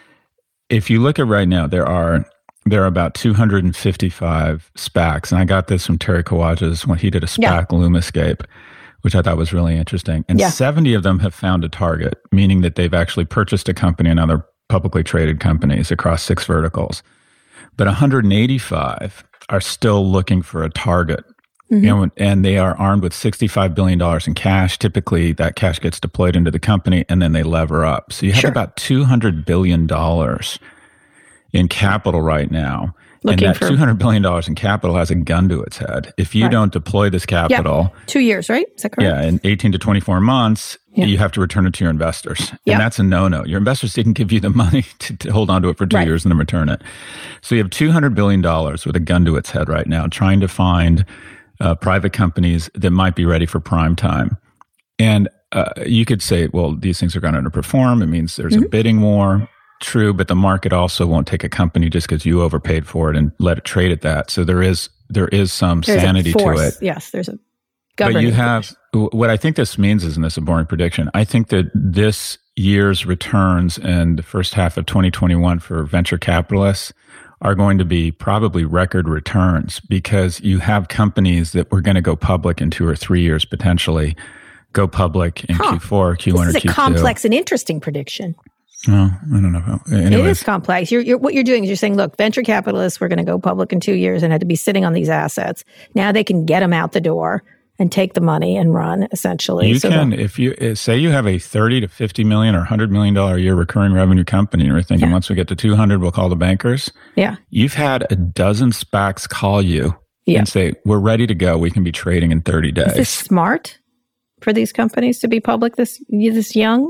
if you look at right now, there are There are about two hundred fifty-five SPACs, and I got this from Terry Kawajas when he did a SPAC, yeah. Lumascape, which I thought was really interesting. And yeah. seventy of them have found a target, meaning that they've actually purchased a company and other publicly traded companies across six verticals. But one hundred eighty-five are still looking for a target, mm-hmm. and, and they are armed with sixty-five billion dollars in cash. Typically, that cash gets deployed into the company, and then they lever up. So you have sure. about two hundred billion dollars in capital right now. Looking and that for, two hundred billion dollars in capital has a gun to its head. If you right. don't deploy this capital... Yep. Two years, right? Is that correct? Yeah, in eighteen to twenty-four months, yeah. you have to return it to your investors. Yep. And that's a no-no. Your investors didn't give you the money to, to hold on to it for two right. years and then return it. So you have two hundred billion dollars with a gun to its head right now, trying to find uh, private companies that might be ready for prime time. And uh, you could say, well, these things are going to underperform. It means there's mm-hmm. a bidding war. True, but the market also won't take a company just because you overpaid for it and let it trade at that. So there is there is some there's sanity to it. Yes, there's a governing. But you have what I think this means is, and this is a boring prediction, I think that this year's returns and the first half of twenty twenty-one for venture capitalists are going to be probably record returns, because you have companies that were going to go public in two or three years potentially, go public in huh. Q four, Q one, this or is Q two. A complex and interesting prediction. No, I don't know. Anyways. It is complex. You're, you're, what you're doing is you're saying, look, venture capitalists were going to go public in two years and had to be sitting on these assets. Now they can get them out the door and take the money and run, essentially. You so can, if you say you have a thirty to fifty million or one hundred million dollars a year recurring revenue company, and we're thinking yeah. once we get to two hundred, we'll call the bankers. Yeah. You've had a dozen SPACs call you yeah. and say, we're ready to go. We can be trading in thirty days. Is this smart for these companies to be public this this young?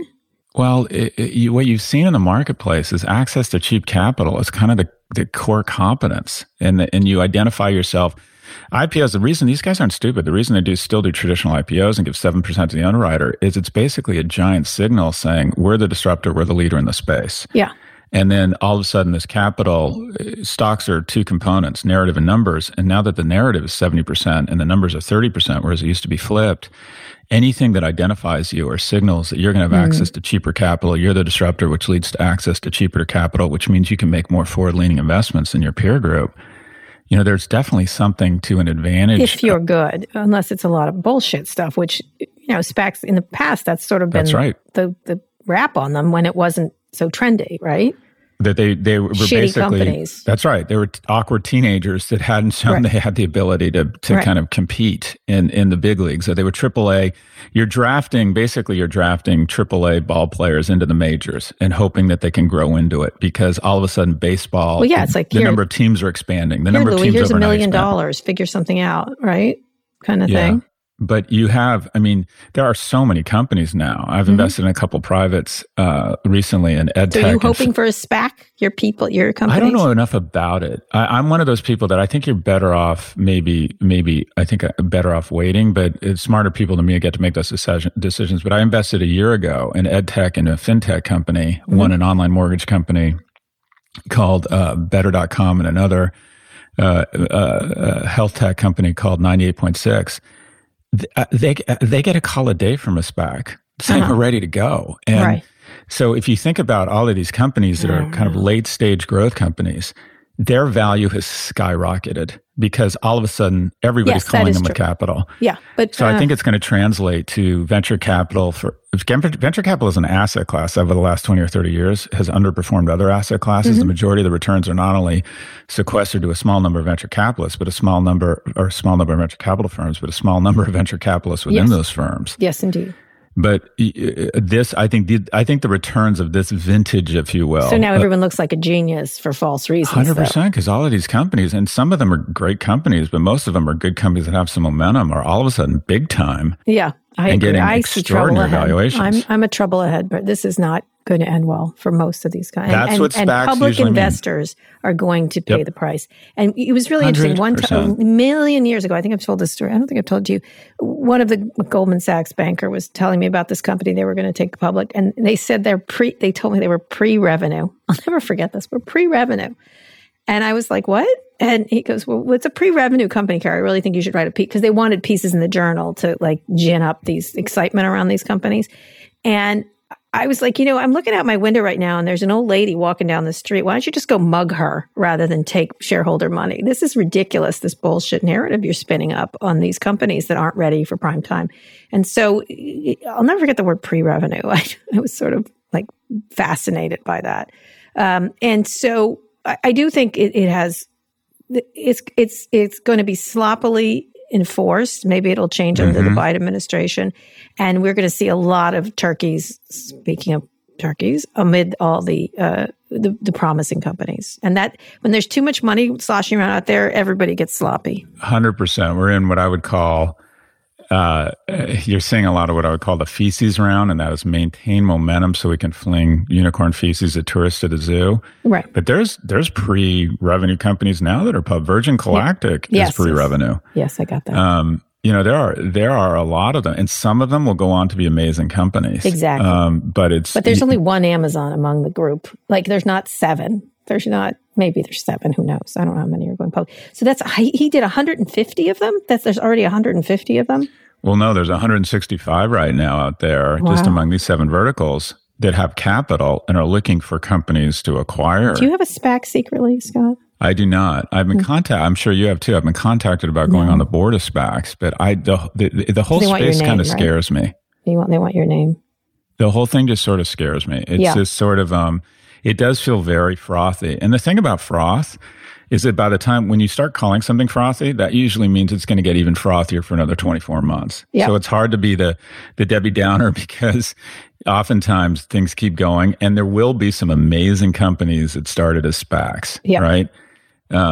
Well, it, it, you, what you've seen in the marketplace is access to cheap capital is kind of the, the core competence, and the, and you identify yourself. I P Os, the reason these guys aren't stupid, the reason they do still do traditional I P Os and give seven percent to the underwriter is it's basically a giant signal saying we're the disruptor, we're the leader in the space. Yeah. And then all of a sudden this capital, stocks are two components, narrative and numbers. And now that the narrative is seventy percent and the numbers are thirty percent, whereas it used to be flipped, anything that identifies you or signals that you're going to have mm. access to cheaper capital, you're the disruptor, which leads to access to cheaper capital, which means you can make more forward-leaning investments than your peer group. You know, there's definitely something to an advantage. If you're good, unless it's a lot of bullshit stuff, which, you know, SPACs in the past, that's sort of been that's right. the, the rap on them when it wasn't so trendy, right? That they, they were Shitty basically, companies. That's right. They were t- awkward teenagers that hadn't shown right. they had the ability to, to right. kind of compete in, in the big leagues. So they were triple A. You're drafting, basically you're drafting triple A ball players into the majors and hoping that they can grow into it because all of a sudden baseball, well, yeah, it's like the here, number of teams are expanding. The here, number Louis, of teams here's a overnight million expand. dollars, figure something out, right? Kind of yeah. thing. But you have, I mean, there are so many companies now. I've mm-hmm. invested in a couple privates uh, recently in ed tech. So are you hoping for a SPAC? Your people, your companies? I don't know enough about it. I, I'm one of those people that I think you're better off, maybe, maybe I think I'm better off waiting, but it's smarter people than me get to make those decision, decisions. But I invested a year ago in ed tech in a fintech company, mm-hmm. one an online mortgage company called uh, better dot com and another uh, uh, uh, health tech company called ninety-eight point six. They they get a call a day from a SPAC saying uh-huh. we're ready to go. And right. so if you think about all of these companies that are kind of late stage growth companies, their value has skyrocketed because all of a sudden everybody's yes, calling them true. with capital. Yeah. But, so uh, I think it's going to translate to venture capital. For venture capital is an asset class over the last twenty or thirty years has underperformed other asset classes. Mm-hmm. The majority of the returns are not only sequestered to a small number of venture capitalists, but a small number or a small number of venture capital firms, but a small number of venture capitalists within yes. those firms. Yes, indeed. But this, I think, the, I think the returns of this vintage, if you will. So now everyone looks like a genius for false reasons. one hundred percent, because all of these companies, and some of them are great companies, but most of them are good companies that have some momentum, are all of a sudden big time. Yeah, I and agree. getting I see trouble extraordinary ahead. valuations. I'm, I'm a trouble ahead, but this is not going to end well for most of these guys. And, That's and, what SPACs and public usually investors mean. Are going to pay yep. the price. And it was really interesting. One time, a million years ago, I think I've told this story. I don't think I've told you. One of the Goldman Sachs banker was telling me about this company they were going to take public, and they said they're pre. They told me they were pre-revenue. I'll never forget this. We're pre-revenue, and I was like, "What?" And he goes, "Well, it's a pre-revenue company, Carrie. I really think you should write a piece because they wanted pieces in the journal to like gin up these excitement around these companies." And I was like, you know, I'm looking out my window right now and there's an old lady walking down the street. Why don't you just go mug her rather than take shareholder money? This is ridiculous, this bullshit narrative you're spinning up on these companies that aren't ready for prime time. And so I'll never forget the word pre-revenue. I, I was sort of like fascinated by that. Um, and so I, I do think it, it has, it's, it's, it's going to be sloppily enforced. Maybe it'll change mm-hmm. under the Biden administration. And we're going to see a lot of turkeys, speaking of turkeys, amid all the, uh, the the promising companies. And that when there's too much money sloshing around out there, everybody gets sloppy. one hundred percent. We're in what I would call, uh, you're seeing a lot of what I would call the feces round, and that is maintain momentum so we can fling unicorn feces at tourists at a zoo. Right. But there's there's pre-revenue companies now that are pub. Virgin Galactic yes, is pre-revenue. Yes. yes, I got that. Um, you know, there are there are a lot of them, and some of them will go on to be amazing companies. Exactly. Um, but it's but there's only one Amazon among the group. Like there's not seven. There's not. Maybe there's seven. Who knows? I don't know how many are going public. So that's he, he did one hundred fifty of them. That's there's already one hundred fifty of them. Well, no, there's one hundred sixty-five right now out there, wow. just among these seven verticals that have capital and are looking for companies to acquire. Do you have a SPAC secretly, Scott? I do not. I've been mm-hmm. contacted. I'm sure you have too. I've been contacted about going no. on the board of SPACs, but I the the, the whole space kind of right? scares me. They want they want your name. The whole thing just sort of scares me. It's yeah. just sort of um, it does feel very frothy. And the thing about froth is that by the time when you start calling something frothy, that usually means it's going to get even frothier for another twenty-four months. Yep. So it's hard to be the the Debbie Downer because oftentimes things keep going, and there will be some amazing companies that started as SPACs, yep. right? Um,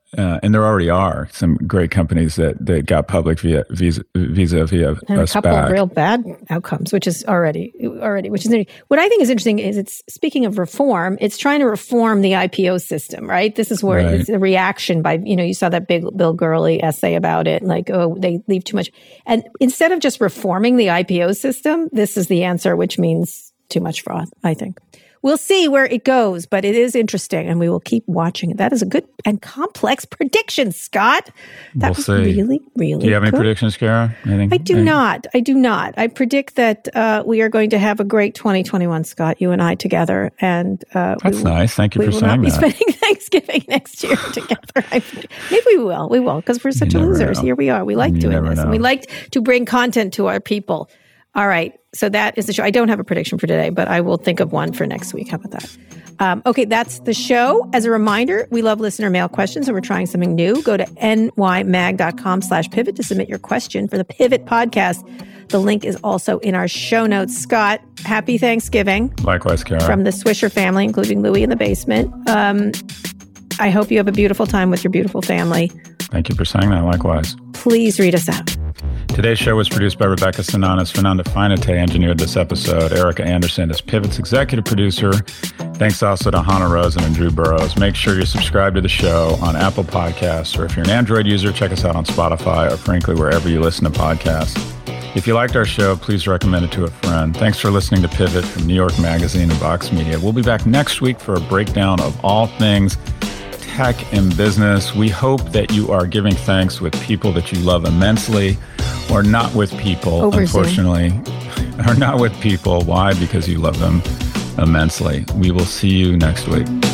uh, and there already are some great companies that, that got public via Visa, Visa via and a, a couple SPAC. of real bad outcomes, which is already already which is what I think is interesting. Is it's speaking of reform, it's trying to reform the I P O system, right? This is where Right. it's a reaction by you know you saw that big Bill Gurley essay about it, like oh they leave too much, and instead of just reforming the I P O system, this is the answer, which means too much fraud. I think. We'll see where it goes, but it is interesting, and we will keep watching it. That is a good and complex prediction, Scott. That We'll was see. really, really Do you have any good. predictions, Kara? Anything? I do Any- not. I do not. I predict that uh, we are going to have a great twenty twenty-one, Scott, you and I together. And uh, That's we will, nice. Thank you we for will saying not be that. spending Thanksgiving next year together. I, maybe we will. We will, because we're such You never losers. know. Here we are. We like You doing never this. And know. we like to bring content to our people. All right. So that is the show. I don't have a prediction for today, but I will think of one for next week. How about that? Um, okay, that's the show. As a reminder, we love listener mail questions, and we're trying something new. Go to nymag.com slash pivot to submit your question for the Pivot podcast. The link is also in our show notes. Scott, happy Thanksgiving Likewise, Kara. from the Swisher family, including Louie in the basement. Um, I hope you have a beautiful time with your beautiful family. Thank you for saying that. Likewise. Please read us out. Today's show was produced by Rebecca Sananas. Fernanda Finate engineered this episode. Erica Anderson is Pivot's executive producer. Thanks also to Hannah Rosen and Drew Burrows. Make sure you subscribe to the show on Apple Podcasts, or if you're an Android user, check us out on Spotify, or frankly, wherever you listen to podcasts. If you liked our show, please recommend it to a friend. Thanks for listening to Pivot from New York Magazine and Vox Media. We'll be back next week for a breakdown of all things tech and business. We hope that you are giving thanks with people that you love immensely, or not with people, Over Zoom. unfortunately, or not with people. Why? Because you love them immensely. We will see you next week.